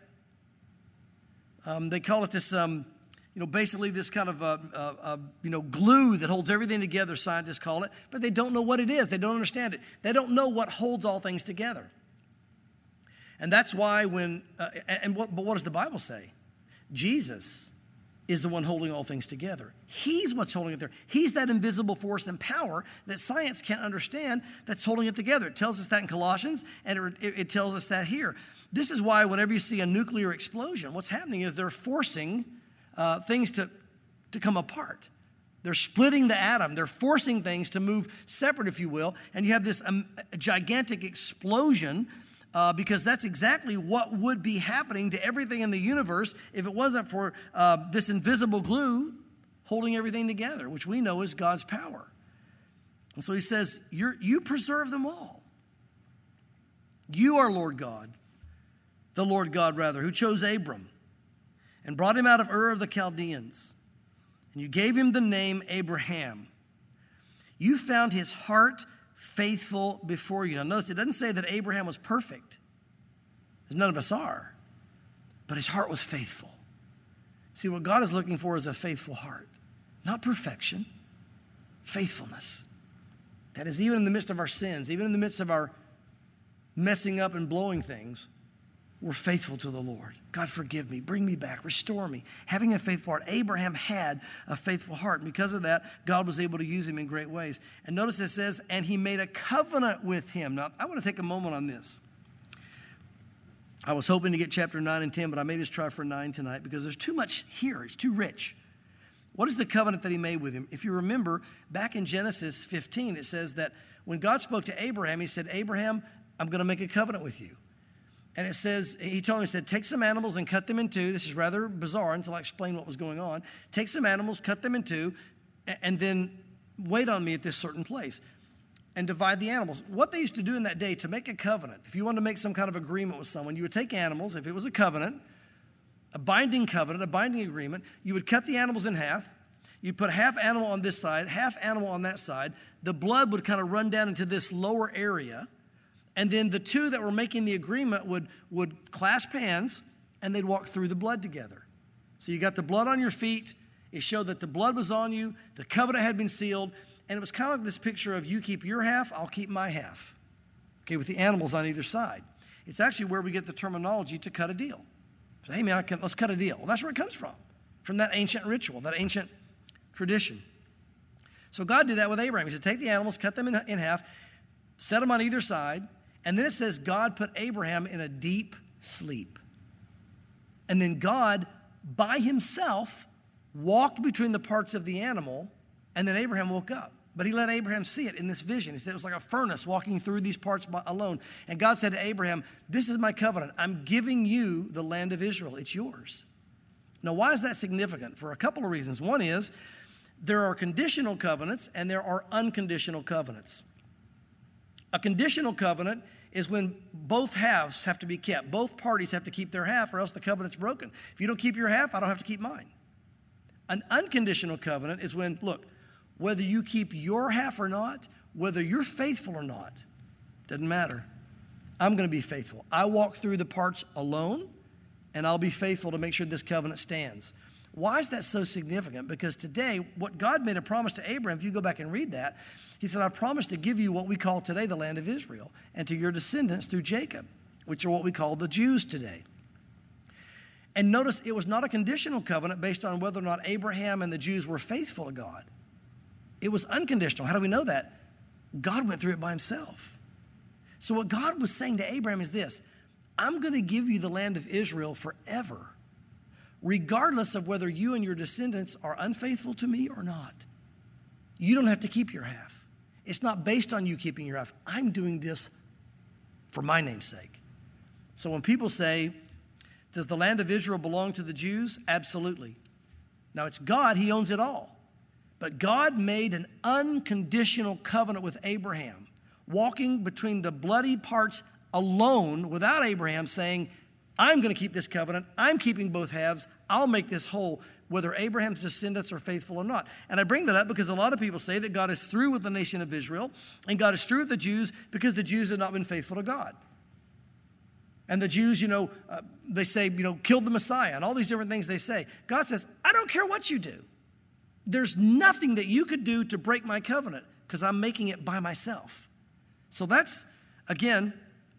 They call it this, basically this kind of, glue that holds everything together, scientists call it. But they don't know what it is. They don't understand it. They don't know what holds all things together. And that's why but what does the Bible say? Jesus is the one holding all things together. He's what's holding it there. He's that invisible force and power that science can't understand that's holding it together. It tells us that in Colossians, and it tells us that here. This is why whenever you see a nuclear explosion, what's happening is they're forcing things to come apart. They're splitting the atom. They're forcing things to move separate, if you will. And you have this gigantic explosion because that's exactly what would be happening to everything in the universe if it wasn't for this invisible glue holding everything together, which we know is God's power. And so he says, you preserve them all. You are Lord God, the Lord God rather, who chose Abram and brought him out of Ur of the Chaldeans. And you gave him the name Abraham. You found his heart faithful before you. Now notice, it doesn't say that Abraham was perfect, as none of us are, but his heart was faithful. See, what God is looking for is a faithful heart, not perfection, faithfulness. That is, even in the midst of our sins, even in the midst of our messing up and blowing things, were faithful to the Lord. God, forgive me, bring me back, restore me. Having a faithful heart. Abraham had a faithful heart. And because of that, God was able to use him in great ways. And notice it says, and he made a covenant with him. Now, I want to take a moment on this. I was hoping to get chapter 9 and 10, but I may just try for 9 tonight because there's too much here. It's too rich. What is the covenant that he made with him? If you remember, back in Genesis 15, it says that when God spoke to Abraham, he said, Abraham, I'm going to make a covenant with you. And it says, he told him, he said, take some animals and cut them in two. This is rather bizarre until I explain what was going on. Take some animals, cut them in two, and then wait on me at this certain place and divide the animals. What they used to do in that day to make a covenant, if you wanted to make some kind of agreement with someone, you would take animals, if it was a covenant, a binding agreement, you would cut the animals in half. You'd put half animal on this side, half animal on that side. The blood would kind of run down into this lower area. And then the two that were making the agreement would clasp hands and they'd walk through the blood together. So you got the blood on your feet. It showed that the blood was on you. The covenant had been sealed. And it was kind of like this picture of you keep your half, I'll keep my half. Okay, with the animals on either side. It's actually where we get the terminology to cut a deal. So, hey man, let's cut a deal. Well, that's where it comes from that ancient ritual, that ancient tradition. So God did that with Abraham. He said, take the animals, cut them in half, set them on either side. And then it says God put Abraham in a deep sleep. And then God, by himself, walked between the parts of the animal, and then Abraham woke up. But he let Abraham see it in this vision. He said it was like a furnace walking through these parts alone. And God said to Abraham, this is my covenant. I'm giving you the land of Israel. It's yours. Now, why is that significant? For a couple of reasons. One is there are conditional covenants and there are unconditional covenants. A conditional covenant is when both halves have to be kept. Both parties have to keep their half or else the covenant's broken. If you don't keep your half, I don't have to keep mine. An unconditional covenant is when, look, whether you keep your half or not, whether you're faithful or not, doesn't matter. I'm going to be faithful. I walk through the parts alone, and I'll be faithful to make sure this covenant stands. Why is that so significant? Because today, what God made a promise to Abraham, if you go back and read that, he said, I promise to give you what we call today the land of Israel, and to your descendants through Jacob, which are what we call the Jews today. And notice it was not a conditional covenant based on whether or not Abraham and the Jews were faithful to God. It was unconditional. How do we know that? God went through it by himself. So what God was saying to Abraham is this: I'm going to give you the land of Israel forever, regardless of whether you and your descendants are unfaithful to me or not. You don't have to keep your half. It's not based on you keeping your half. I'm doing this for my name's sake. So when people say, does the land of Israel belong to the Jews? Absolutely. Now it's God, he owns it all. But God made an unconditional covenant with Abraham, walking between the bloody parts alone without Abraham saying, I'm going to keep this covenant. I'm keeping both halves. I'll make this whole, whether Abraham's descendants are faithful or not. And I bring that up because a lot of people say that God is through with the nation of Israel and God is through with the Jews because the Jews have not been faithful to God. And the Jews, they say, killed the Messiah and all these different things they say. God says, I don't care what you do. There's nothing that you could do to break my covenant because I'm making it by myself. So that's, again,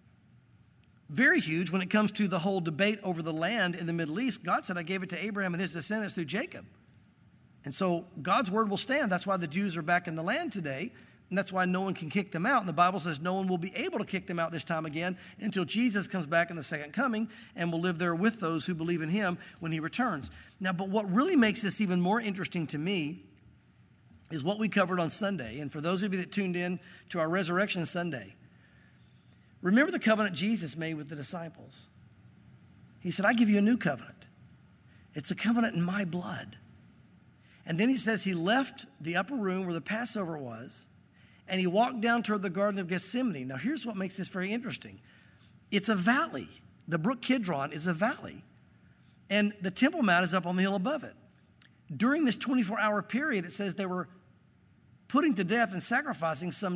very huge when it comes to the whole debate over the land in the Middle East. God said, I gave it to Abraham and his descendants through Jacob. And so God's word will stand. That's why the Jews are back in the land today. And that's why no one can kick them out. And the Bible says no one will be able to kick them out this time again until Jesus comes back in the second coming and will live there with those who believe in him when he returns. Now, but what really makes this even more interesting to me is what we covered on Sunday. And for those of you that tuned in to our Resurrection Sunday, remember the covenant Jesus made with the disciples. He said, I give you a new covenant. It's a covenant in my blood. And then he says he left the upper room where the Passover was, and he walked down toward the Garden of Gethsemane. Now, here's what makes this very interesting. It's a valley. The brook Kidron is a valley. And the Temple Mount is up on the hill above it. During this 24-hour period, it says they were putting to death and sacrificing some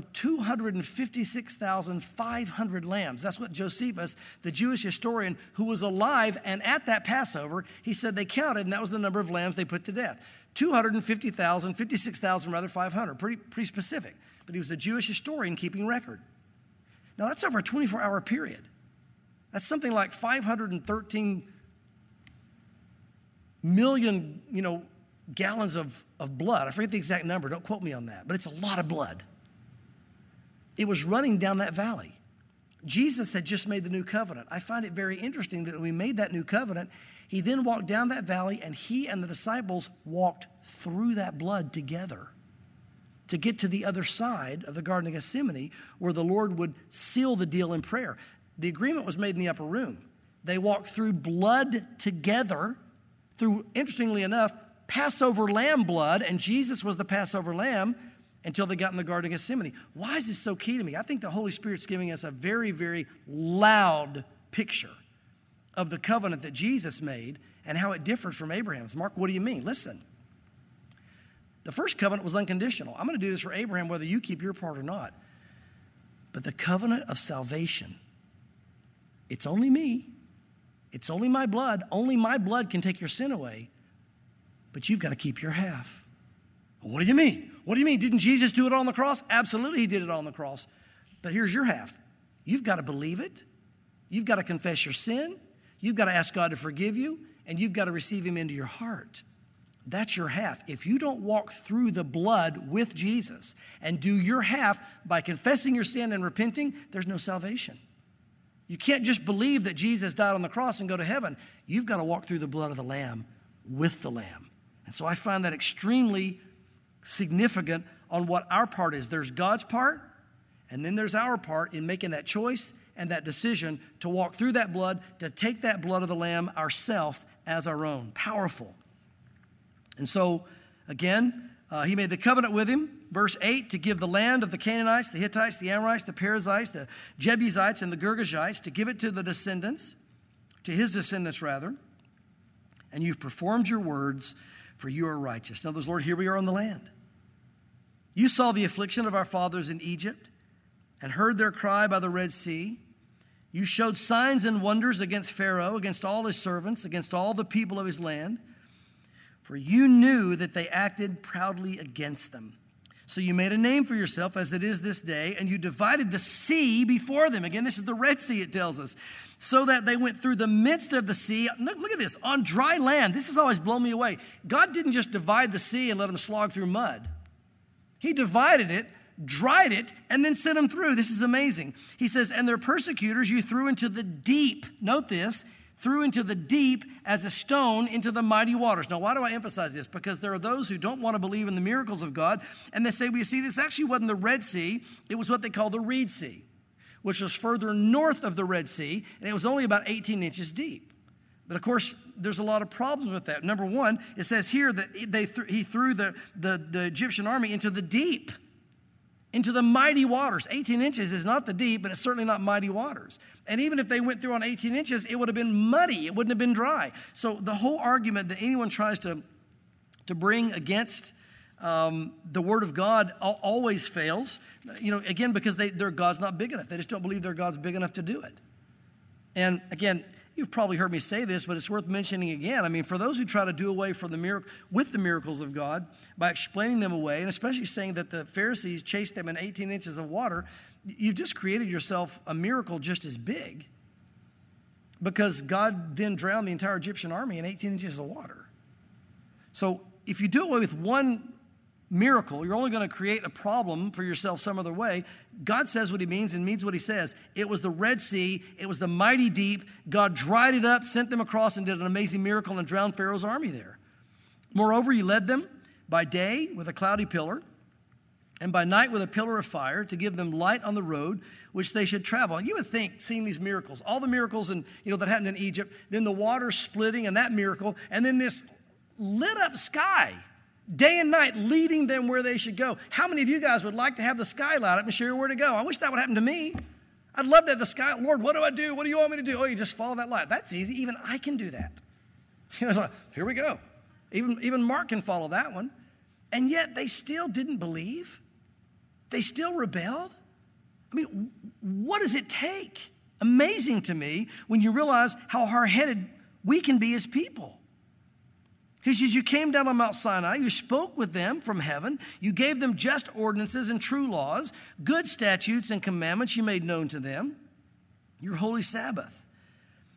256,500 lambs. That's what Josephus, the Jewish historian who was alive and at that Passover, he said they counted, and that was the number of lambs they put to death. 500. Pretty specific. But he was a Jewish historian keeping record. Now, that's over a 24-hour period. That's something like 513 million, gallons of blood. I forget the exact number. Don't quote me on that. But it's a lot of blood. It was running down that valley. Jesus had just made the new covenant. I find it very interesting that when we made that new covenant, he then walked down that valley, and he and the disciples walked through that blood together to get to the other side of the Garden of Gethsemane, where the Lord would seal the deal in prayer. The agreement was made in the upper room. They walked through blood together, through, interestingly enough, Passover lamb blood, and Jesus was the Passover lamb until they got in the Garden of Gethsemane. Why is this so key to me? I think the Holy Spirit's giving us a very, very loud picture of the covenant that Jesus made and how it differed from Abraham's. Mark, what do you mean? Listen, the first covenant was unconditional. I'm going to do this for Abraham whether you keep your part or not. But the covenant of salvation, it's only me. It's only my blood. Only my blood can take your sin away. But you've got to keep your half. What do you mean? What do you mean? Didn't Jesus do it on the cross? Absolutely, he did it on the cross. But here's your half. You've got to believe it. You've got to confess your sin. You've got to ask God to forgive you. And you've got to receive him into your heart. That's your half. If you don't walk through the blood with Jesus and do your half by confessing your sin and repenting, there's no salvation. You can't just believe that Jesus died on the cross and go to heaven. You've got to walk through the blood of the Lamb with the Lamb. And so I find that extremely significant on what our part is. There's God's part, and then there's our part in making that choice and that decision to walk through that blood, to take that blood of the Lamb ourselves as our own. Powerful. And so, again, he made the covenant with him, verse 8, to give the land of the Canaanites, the Hittites, the Amorites, the Perizzites, the Jebusites, and the Girgashites, to give it to the descendants, to his descendants rather. And you've performed your words, for you are righteous. In other words, Lord, here we are on the land. You saw the affliction of our fathers in Egypt and heard their cry by the Red Sea. You showed signs and wonders against Pharaoh, against all his servants, against all the people of his land. For you knew that they acted proudly against them. So you made a name for yourself as it is this day, and you divided the sea before them. Again, this is the Red Sea, it tells us. So that they went through the midst of the sea. Look at this, on dry land. This has always blown me away. God didn't just divide the sea and let them slog through mud. He divided it, dried it, and then sent them through. This is amazing. He says, and their persecutors you threw into the deep. Note this. Threw into the deep as a stone into the mighty waters. Now, why do I emphasize this? Because there are those who don't want to believe in the miracles of God, and they say, well, you see, this actually wasn't the Red Sea. It was what they call the Reed Sea, which was further north of the Red Sea, and it was only about 18 inches deep. But, of course, there's a lot of problems with that. Number one, it says here that he threw the Egyptian army into the deep, into the mighty waters. 18 inches is not the deep, but it's certainly not mighty waters. And even if they went through on 18 inches, it would have been muddy. It wouldn't have been dry. So the whole argument that anyone tries to bring against the Word of God always fails, again, because their God's not big enough. They just don't believe their God's big enough to do it. And again, you've probably heard me say this, but it's worth mentioning again. I mean, for those who try to do away from with the miracles of God by explaining them away, and especially saying that the Pharisees chased them in 18 inches of water, you've just created yourself a miracle just as big, because God then drowned the entire Egyptian army in 18 inches of water. So if you do away with one miracle, you're only going to create a problem for yourself some other way. God says what he means and means what he says. It was the Red Sea. It was the mighty deep. God dried it up, sent them across, and did an amazing miracle and drowned Pharaoh's army there. Moreover, you led them by day with a cloudy pillar, and by night with a pillar of fire, to give them light on the road which they should travel. And you would think, seeing these miracles, all the miracles that happened in Egypt, then the water splitting and that miracle, and then this lit up sky, day and night, leading them where they should go. How many of you guys would like to have the sky light up and show you where to go? I wish that would happen to me. I'd love to have the sky. Lord, what do I do? What do you want me to do? Oh, you just follow that light. That's easy. Even I can do that. Here we go. Even Mark can follow that one. And yet they still didn't believe. They still rebelled. I mean, what does it take? Amazing to me when you realize how hard-headed we can be as people. He says, you came down on Mount Sinai, you spoke with them from heaven, you gave them just ordinances and true laws, good statutes and commandments you made known to them, your holy Sabbath.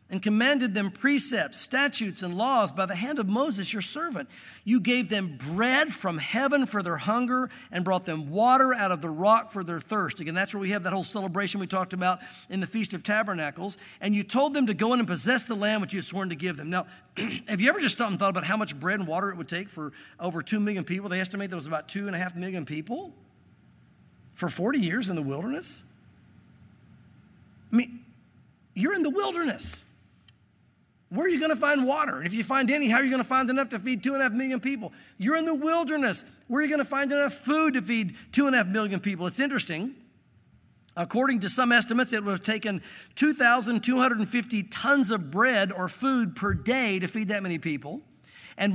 and commanded them precepts, statutes, and laws by the hand of Moses, your servant. You gave them bread from heaven for their hunger and brought them water out of the rock for their thirst. Again, that's where we have that whole celebration we talked about in the Feast of Tabernacles. And you told them to go in and possess the land which you had sworn to give them. Now, have you ever just stopped and thought about how much bread and water it would take for over 2 million people? They estimate there was about 2.5 million people for 40 years in the wilderness. I mean, you're in the wilderness. Where are you going to find water? And if you find any, how are you going to find enough to feed 2.5 million people? You're in the wilderness. Where are you going to find enough food to feed 2.5 million people? It's interesting. According to some estimates, it would have taken 2,250 tons of bread or food per day to feed that many people, and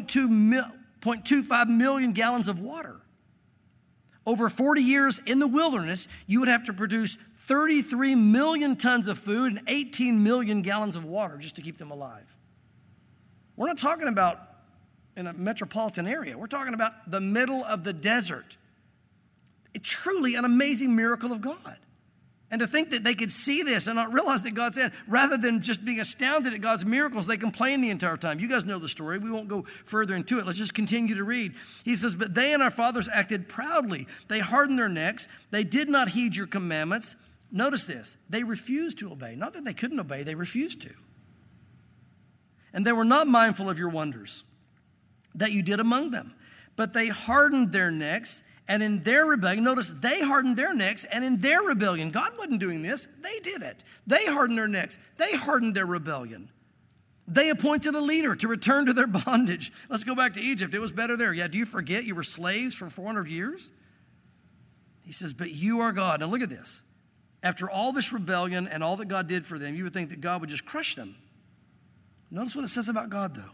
1.25 million gallons of water. Over 40 years in the wilderness, you would have to produce 33 million tons of food and 18 million gallons of water just to keep them alive. We're not talking about in a metropolitan area. We're talking about the middle of the desert. It's truly an amazing miracle of God. And to think that they could see this and not realize that God said, rather than just being astounded at God's miracles, they complain the entire time. You guys know the story. We won't go further into it. Let's just continue to read. He says, but they and our fathers acted proudly. They hardened their necks. They did not heed your commandments. Notice this. They refused to obey. Not that they couldn't obey, they refused to. And they were not mindful of your wonders that you did among them. But they hardened their necks, and in their rebellion, notice they hardened their necks, and in their rebellion, God wasn't doing this, they did it. They hardened their necks, they hardened their rebellion. They appointed a leader to return to their bondage. Let's go back to Egypt. It was better there. Yeah, do you forget you were slaves for 400 years? He says, but you are God. Now look at this. After all this rebellion and all that God did for them, you would think that God would just crush them. Notice what it says about God, though.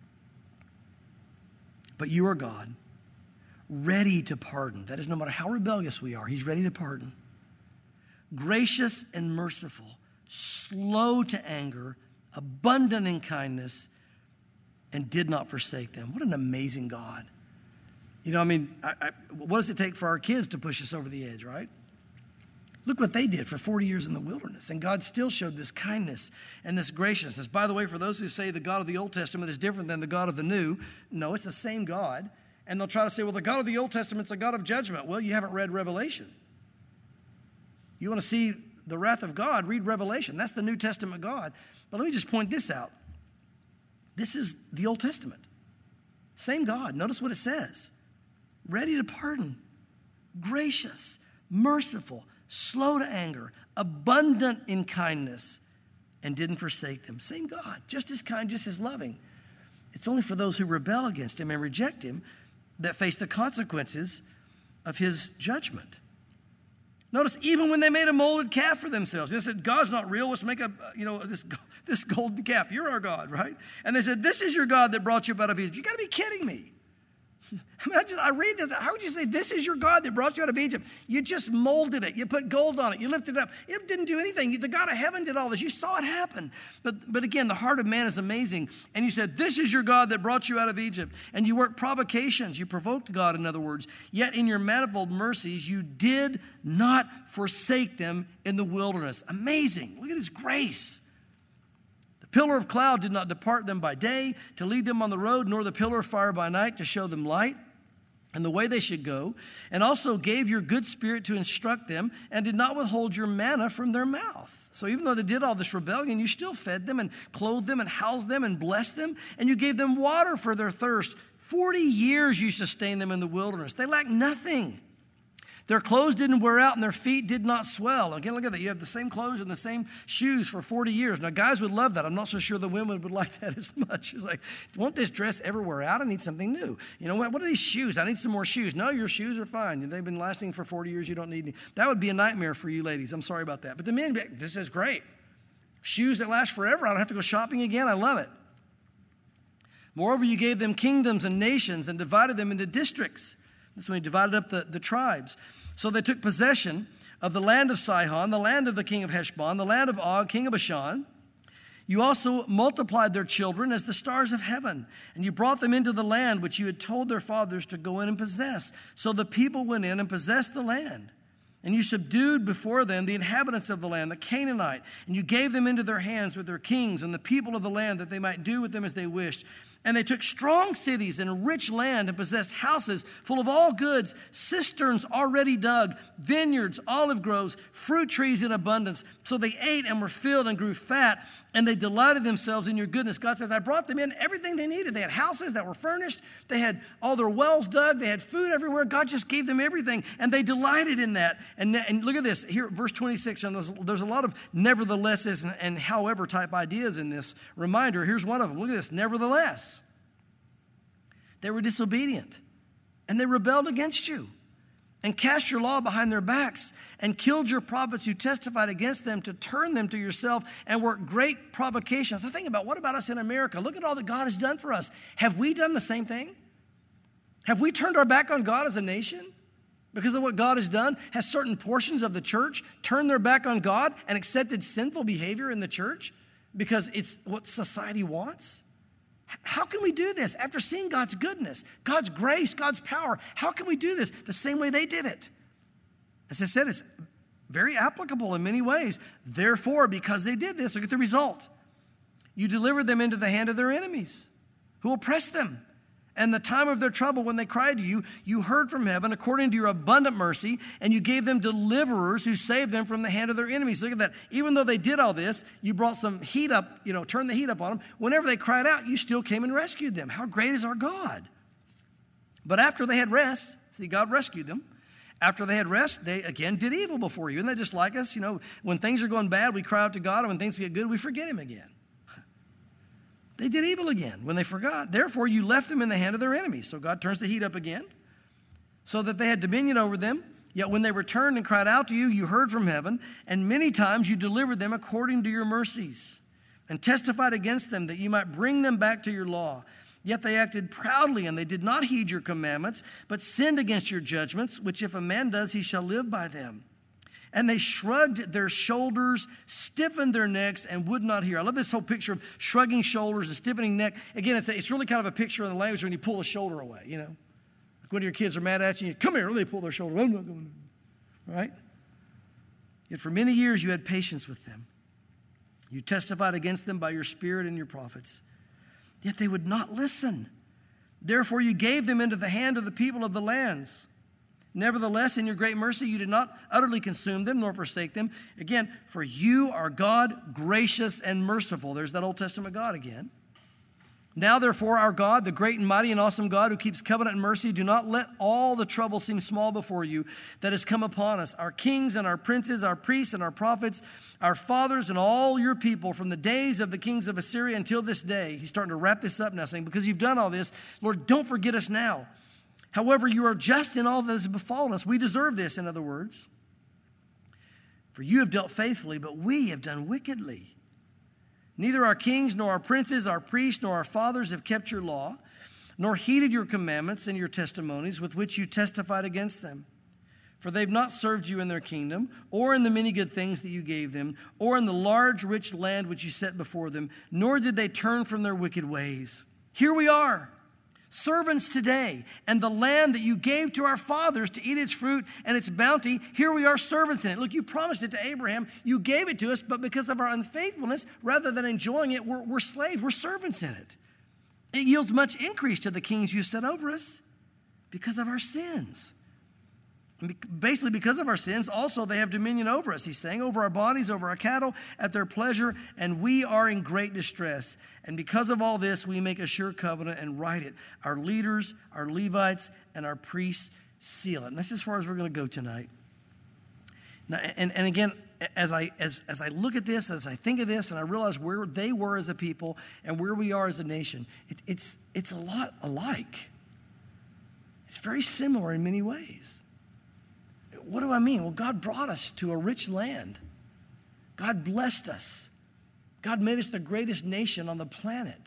But you are God, ready to pardon. That is, no matter how rebellious we are, he's ready to pardon. Gracious and merciful, slow to anger, abundant in kindness, and did not forsake them. What an amazing God. You know, I mean, what does it take for our kids to push us over the edge, right? Look what they did for 40 years in the wilderness. And God still showed this kindness and this graciousness. By the way, for those who say the God of the Old Testament is different than the God of the New, no, it's the same God. And they'll try to say, well, the God of the Old Testament's a God of judgment. Well, you haven't read Revelation. You want to see the wrath of God, read Revelation. That's the New Testament God. But let me just point this out. This is the Old Testament. Same God. Notice what it says. Ready to pardon, gracious, merciful, slow to anger, abundant in kindness, and didn't forsake them. Same God, just as kind, just as loving. It's only for those who rebel against him and reject him that face the consequences of his judgment. Notice, even when they made a molded calf for themselves, they said, God's not real, let's make this golden calf. You're our God, right? And they said, this is your God that brought you up out of Egypt. You got to be kidding me. I mean, I read this. How would you say this is your God that brought you out of Egypt? You just molded it. You put gold on it. You lifted it up. It didn't do anything. The God of heaven did all this. You saw it happen. But again, the heart of man is amazing. And you said, this is your God that brought you out of Egypt. And you worked provocations. You provoked God, in other words. Yet in your manifold mercies, you did not forsake them in the wilderness. Amazing. Look at his grace. The pillar of cloud did not depart them by day to lead them on the road, nor the pillar of fire by night to show them light and the way they should go, and also gave your good spirit to instruct them, and did not withhold your manna from their mouth. So even though they did all this rebellion, you still fed them and clothed them and housed them and blessed them, and you gave them water for their thirst. 40 years you sustained them in the wilderness. They lacked nothing. Their clothes didn't wear out and their feet did not swell. Again, look at that. You have the same clothes and the same shoes for 40 years. Now, guys would love that. I'm not so sure the women would like that as much. It's like, won't this dress ever wear out? I need something new. You know what? What are these shoes? I need some more shoes. No, your shoes are fine. They've been lasting for 40 years. You don't need any. That would be a nightmare for you ladies. I'm sorry about that. But the men, this is great. Shoes that last forever. I don't have to go shopping again. I love it. Moreover, you gave them kingdoms and nations and divided them into districts. That's when he divided up the tribes. So they took possession of the land of Sihon, the land of the king of Heshbon, the land of Og, king of Bashan. You also multiplied their children as the stars of heaven, and you brought them into the land which you had told their fathers to go in and possess. So the people went in and possessed the land. And you subdued before them the inhabitants of the land, the Canaanite, and you gave them into their hands with their kings and the people of the land, that they might do with them as they wished. And they took strong cities and rich land and possessed houses full of all goods, cisterns already dug, vineyards, olive groves, fruit trees in abundance. So they ate and were filled and grew fat, and they delighted themselves in your goodness. God says, I brought them in everything they needed. They had houses that were furnished. They had all their wells dug. They had food everywhere. God just gave them everything, and they delighted in that. And look at this. Here, verse 26, and there's a lot of neverthelesses and however type ideas in this reminder. Here's one of them. Look at this. Nevertheless, they were disobedient, and they rebelled against you, and cast your law behind their backs, and killed your prophets who testified against them to turn them to yourself, and worked great provocations. I think about, what about us in America? Look at all that God has done for us. Have we done the same thing? Have we turned our back on God as a nation because of what God has done? Has certain portions of the church turned their back on God and accepted sinful behavior in the church because it's what society wants? How can we do this after seeing God's goodness, God's grace, God's power? How can we do this the same way they did it? As I said, it's very applicable in many ways. Therefore, because they did this, look at the result. You delivered them into the hand of their enemies who oppressed them. And the time of their trouble, when they cried to you, you heard from heaven according to your abundant mercy, and you gave them deliverers who saved them from the hand of their enemies. Look at that. Even though they did all this, you brought some heat up, turned the heat up on them. Whenever they cried out, you still came and rescued them. How great is our God? But after they had rest, see, God rescued them. After they had rest, they again did evil before you. Isn't that just like us? When things are going bad, we cry out to God, and when things get good, we forget him again. They did evil again when they forgot. Therefore, you left them in the hand of their enemies. So God turns the heat up again so that they had dominion over them. Yet when they returned and cried out to you, you heard from heaven, and many times you delivered them according to your mercies and testified against them that you might bring them back to your law. Yet they acted proudly, and they did not heed your commandments, but sinned against your judgments, which if a man does, he shall live by them. And they shrugged their shoulders, stiffened their necks, and would not hear. I love this whole picture of shrugging shoulders and stiffening neck. Again, it's really kind of a picture of the language when you pull the shoulder away, Like when your kids are mad at you, come here, and they pull their shoulder. I'm not going to. Right? Yet for many years you had patience with them. You testified against them by your spirit and your prophets. Yet they would not listen. Therefore you gave them into the hand of the people of the lands. Nevertheless, in your great mercy, you did not utterly consume them nor forsake them. Again, for you are God, gracious and merciful. There's that Old Testament God again. Now, therefore, our God, the great and mighty and awesome God who keeps covenant and mercy, do not let all the trouble seem small before you that has come upon us, our kings and our princes, our priests and our prophets, our fathers and all your people from the days of the kings of Assyria until this day. He's starting to wrap this up now, saying, because you've done all this, Lord, don't forget us now. However, you are just in all that has befallen us. We deserve this, in other words. For you have dealt faithfully, but we have done wickedly. Neither our kings, nor our princes, our priests, nor our fathers have kept your law, nor heeded your commandments and your testimonies with which you testified against them. For they've not served you in their kingdom, or in the many good things that you gave them, or in the large, rich land which you set before them, nor did they turn from their wicked ways. Here we are, servants today, and the land that you gave to our fathers to eat its fruit and its bounty, here we are servants in it. Look, you promised it to Abraham. You gave it to us, but because of our unfaithfulness, rather than enjoying it, we're slaves. We're servants in it. It yields much increase to the kings you set over us because of our sins. And basically, because of our sins, also they have dominion over us. He's saying, over our bodies, over our cattle, at their pleasure, and we are in great distress. And because of all this, we make a sure covenant and write it. Our leaders, our Levites, and our priests seal it. And that's as far as we're going to go tonight. Now, and again, as I look at this, as I think of this, and I realize where they were as a people and where we are as a nation, it's a lot alike. It's very similar in many ways. What do I mean? Well, God brought us to a rich land. God blessed us. God made us the greatest nation on the planet.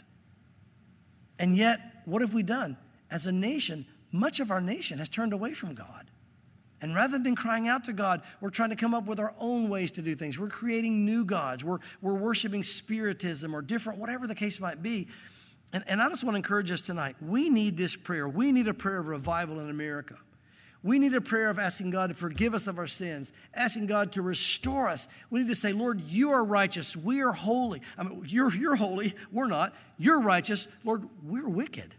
And yet, what have we done? As a nation, much of our nation has turned away from God. And rather than crying out to God, we're trying to come up with our own ways to do things. We're creating new gods. We're worshiping spiritism or different, whatever the case might be. And I just want to encourage us tonight. We need this prayer. We need a prayer of revival in America. We need a prayer of asking God to forgive us of our sins, asking God to restore us. We need to say, Lord, you are righteous. We are holy. I mean, you're holy. We're not. You're righteous. Lord, we're wicked.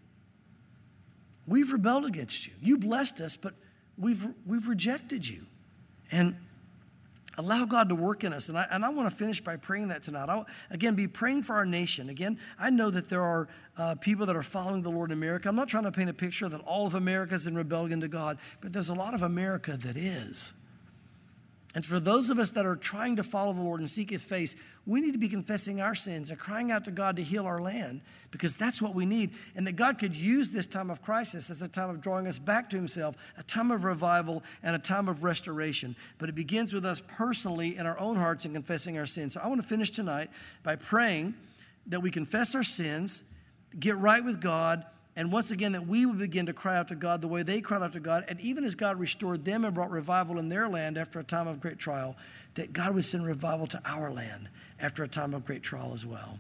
We've rebelled against you. You blessed us, but we've rejected you. And allow God to work in us. And I want to finish by praying that tonight. I'll, again, be praying for our nation. Again, I know that there are people that are following the Lord in America. I'm not trying to paint a picture that all of America is in rebellion to God, but there's a lot of America that is. And for those of us that are trying to follow the Lord and seek his face, we need to be confessing our sins and crying out to God to heal our land, because that's what we need. And that God could use this time of crisis as a time of drawing us back to himself, a time of revival and a time of restoration. But it begins with us personally in our own hearts and confessing our sins. So I want to finish tonight by praying that we confess our sins, get right with God, and once again, that we would begin to cry out to God the way they cried out to God. And even as God restored them and brought revival in their land after a time of great trial, that God would send revival to our land after a time of great trial as well.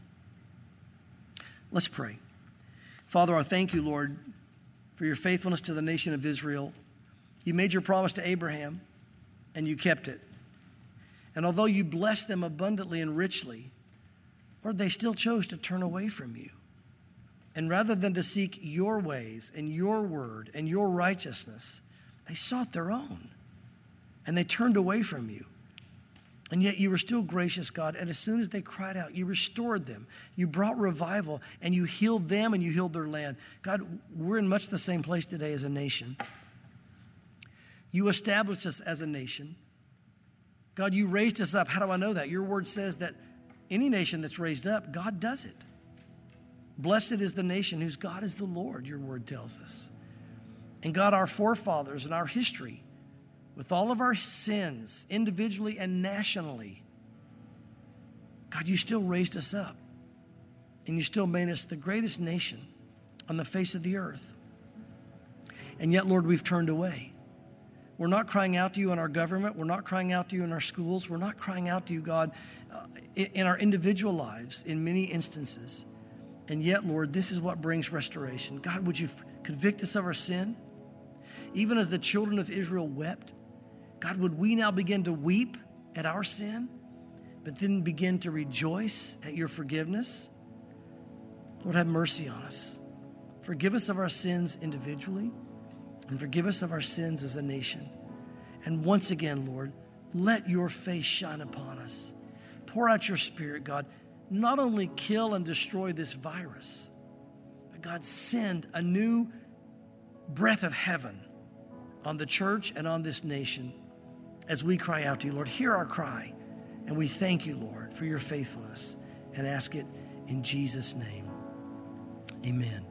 Let's pray. Father, I thank you, Lord, for your faithfulness to the nation of Israel. You made your promise to Abraham, and you kept it. And although you blessed them abundantly and richly, Lord, they still chose to turn away from you. And rather than to seek your ways and your word and your righteousness, they sought their own. And they turned away from you. And yet you were still gracious, God. And as soon as they cried out, you restored them. You brought revival, and you healed them, and you healed their land. God, we're in much the same place today as a nation. You established us as a nation. God, you raised us up. How do I know that? Your word says that any nation that's raised up, God does it. Blessed is the nation whose God is the Lord, your word tells us. And God, our forefathers and our history, with all of our sins, individually and nationally, God, you still raised us up. And you still made us the greatest nation on the face of the earth. And yet, Lord, we've turned away. We're not crying out to you in our government. We're not crying out to you in our schools. We're not crying out to you, God, in our individual lives in many instances. And yet, Lord, this is what brings restoration. God, would you convict us of our sin? Even as the children of Israel wept, God, would we now begin to weep at our sin, but then begin to rejoice at your forgiveness? Lord, have mercy on us. Forgive us of our sins individually, and forgive us of our sins as a nation. And once again, Lord, let your face shine upon us. Pour out your Spirit, God. Not only kill and destroy this virus, but God, send a new breath of heaven on the church and on this nation as we cry out to you, Lord. Hear our cry, and we thank you, Lord, for your faithfulness, and ask it in Jesus' name. Amen.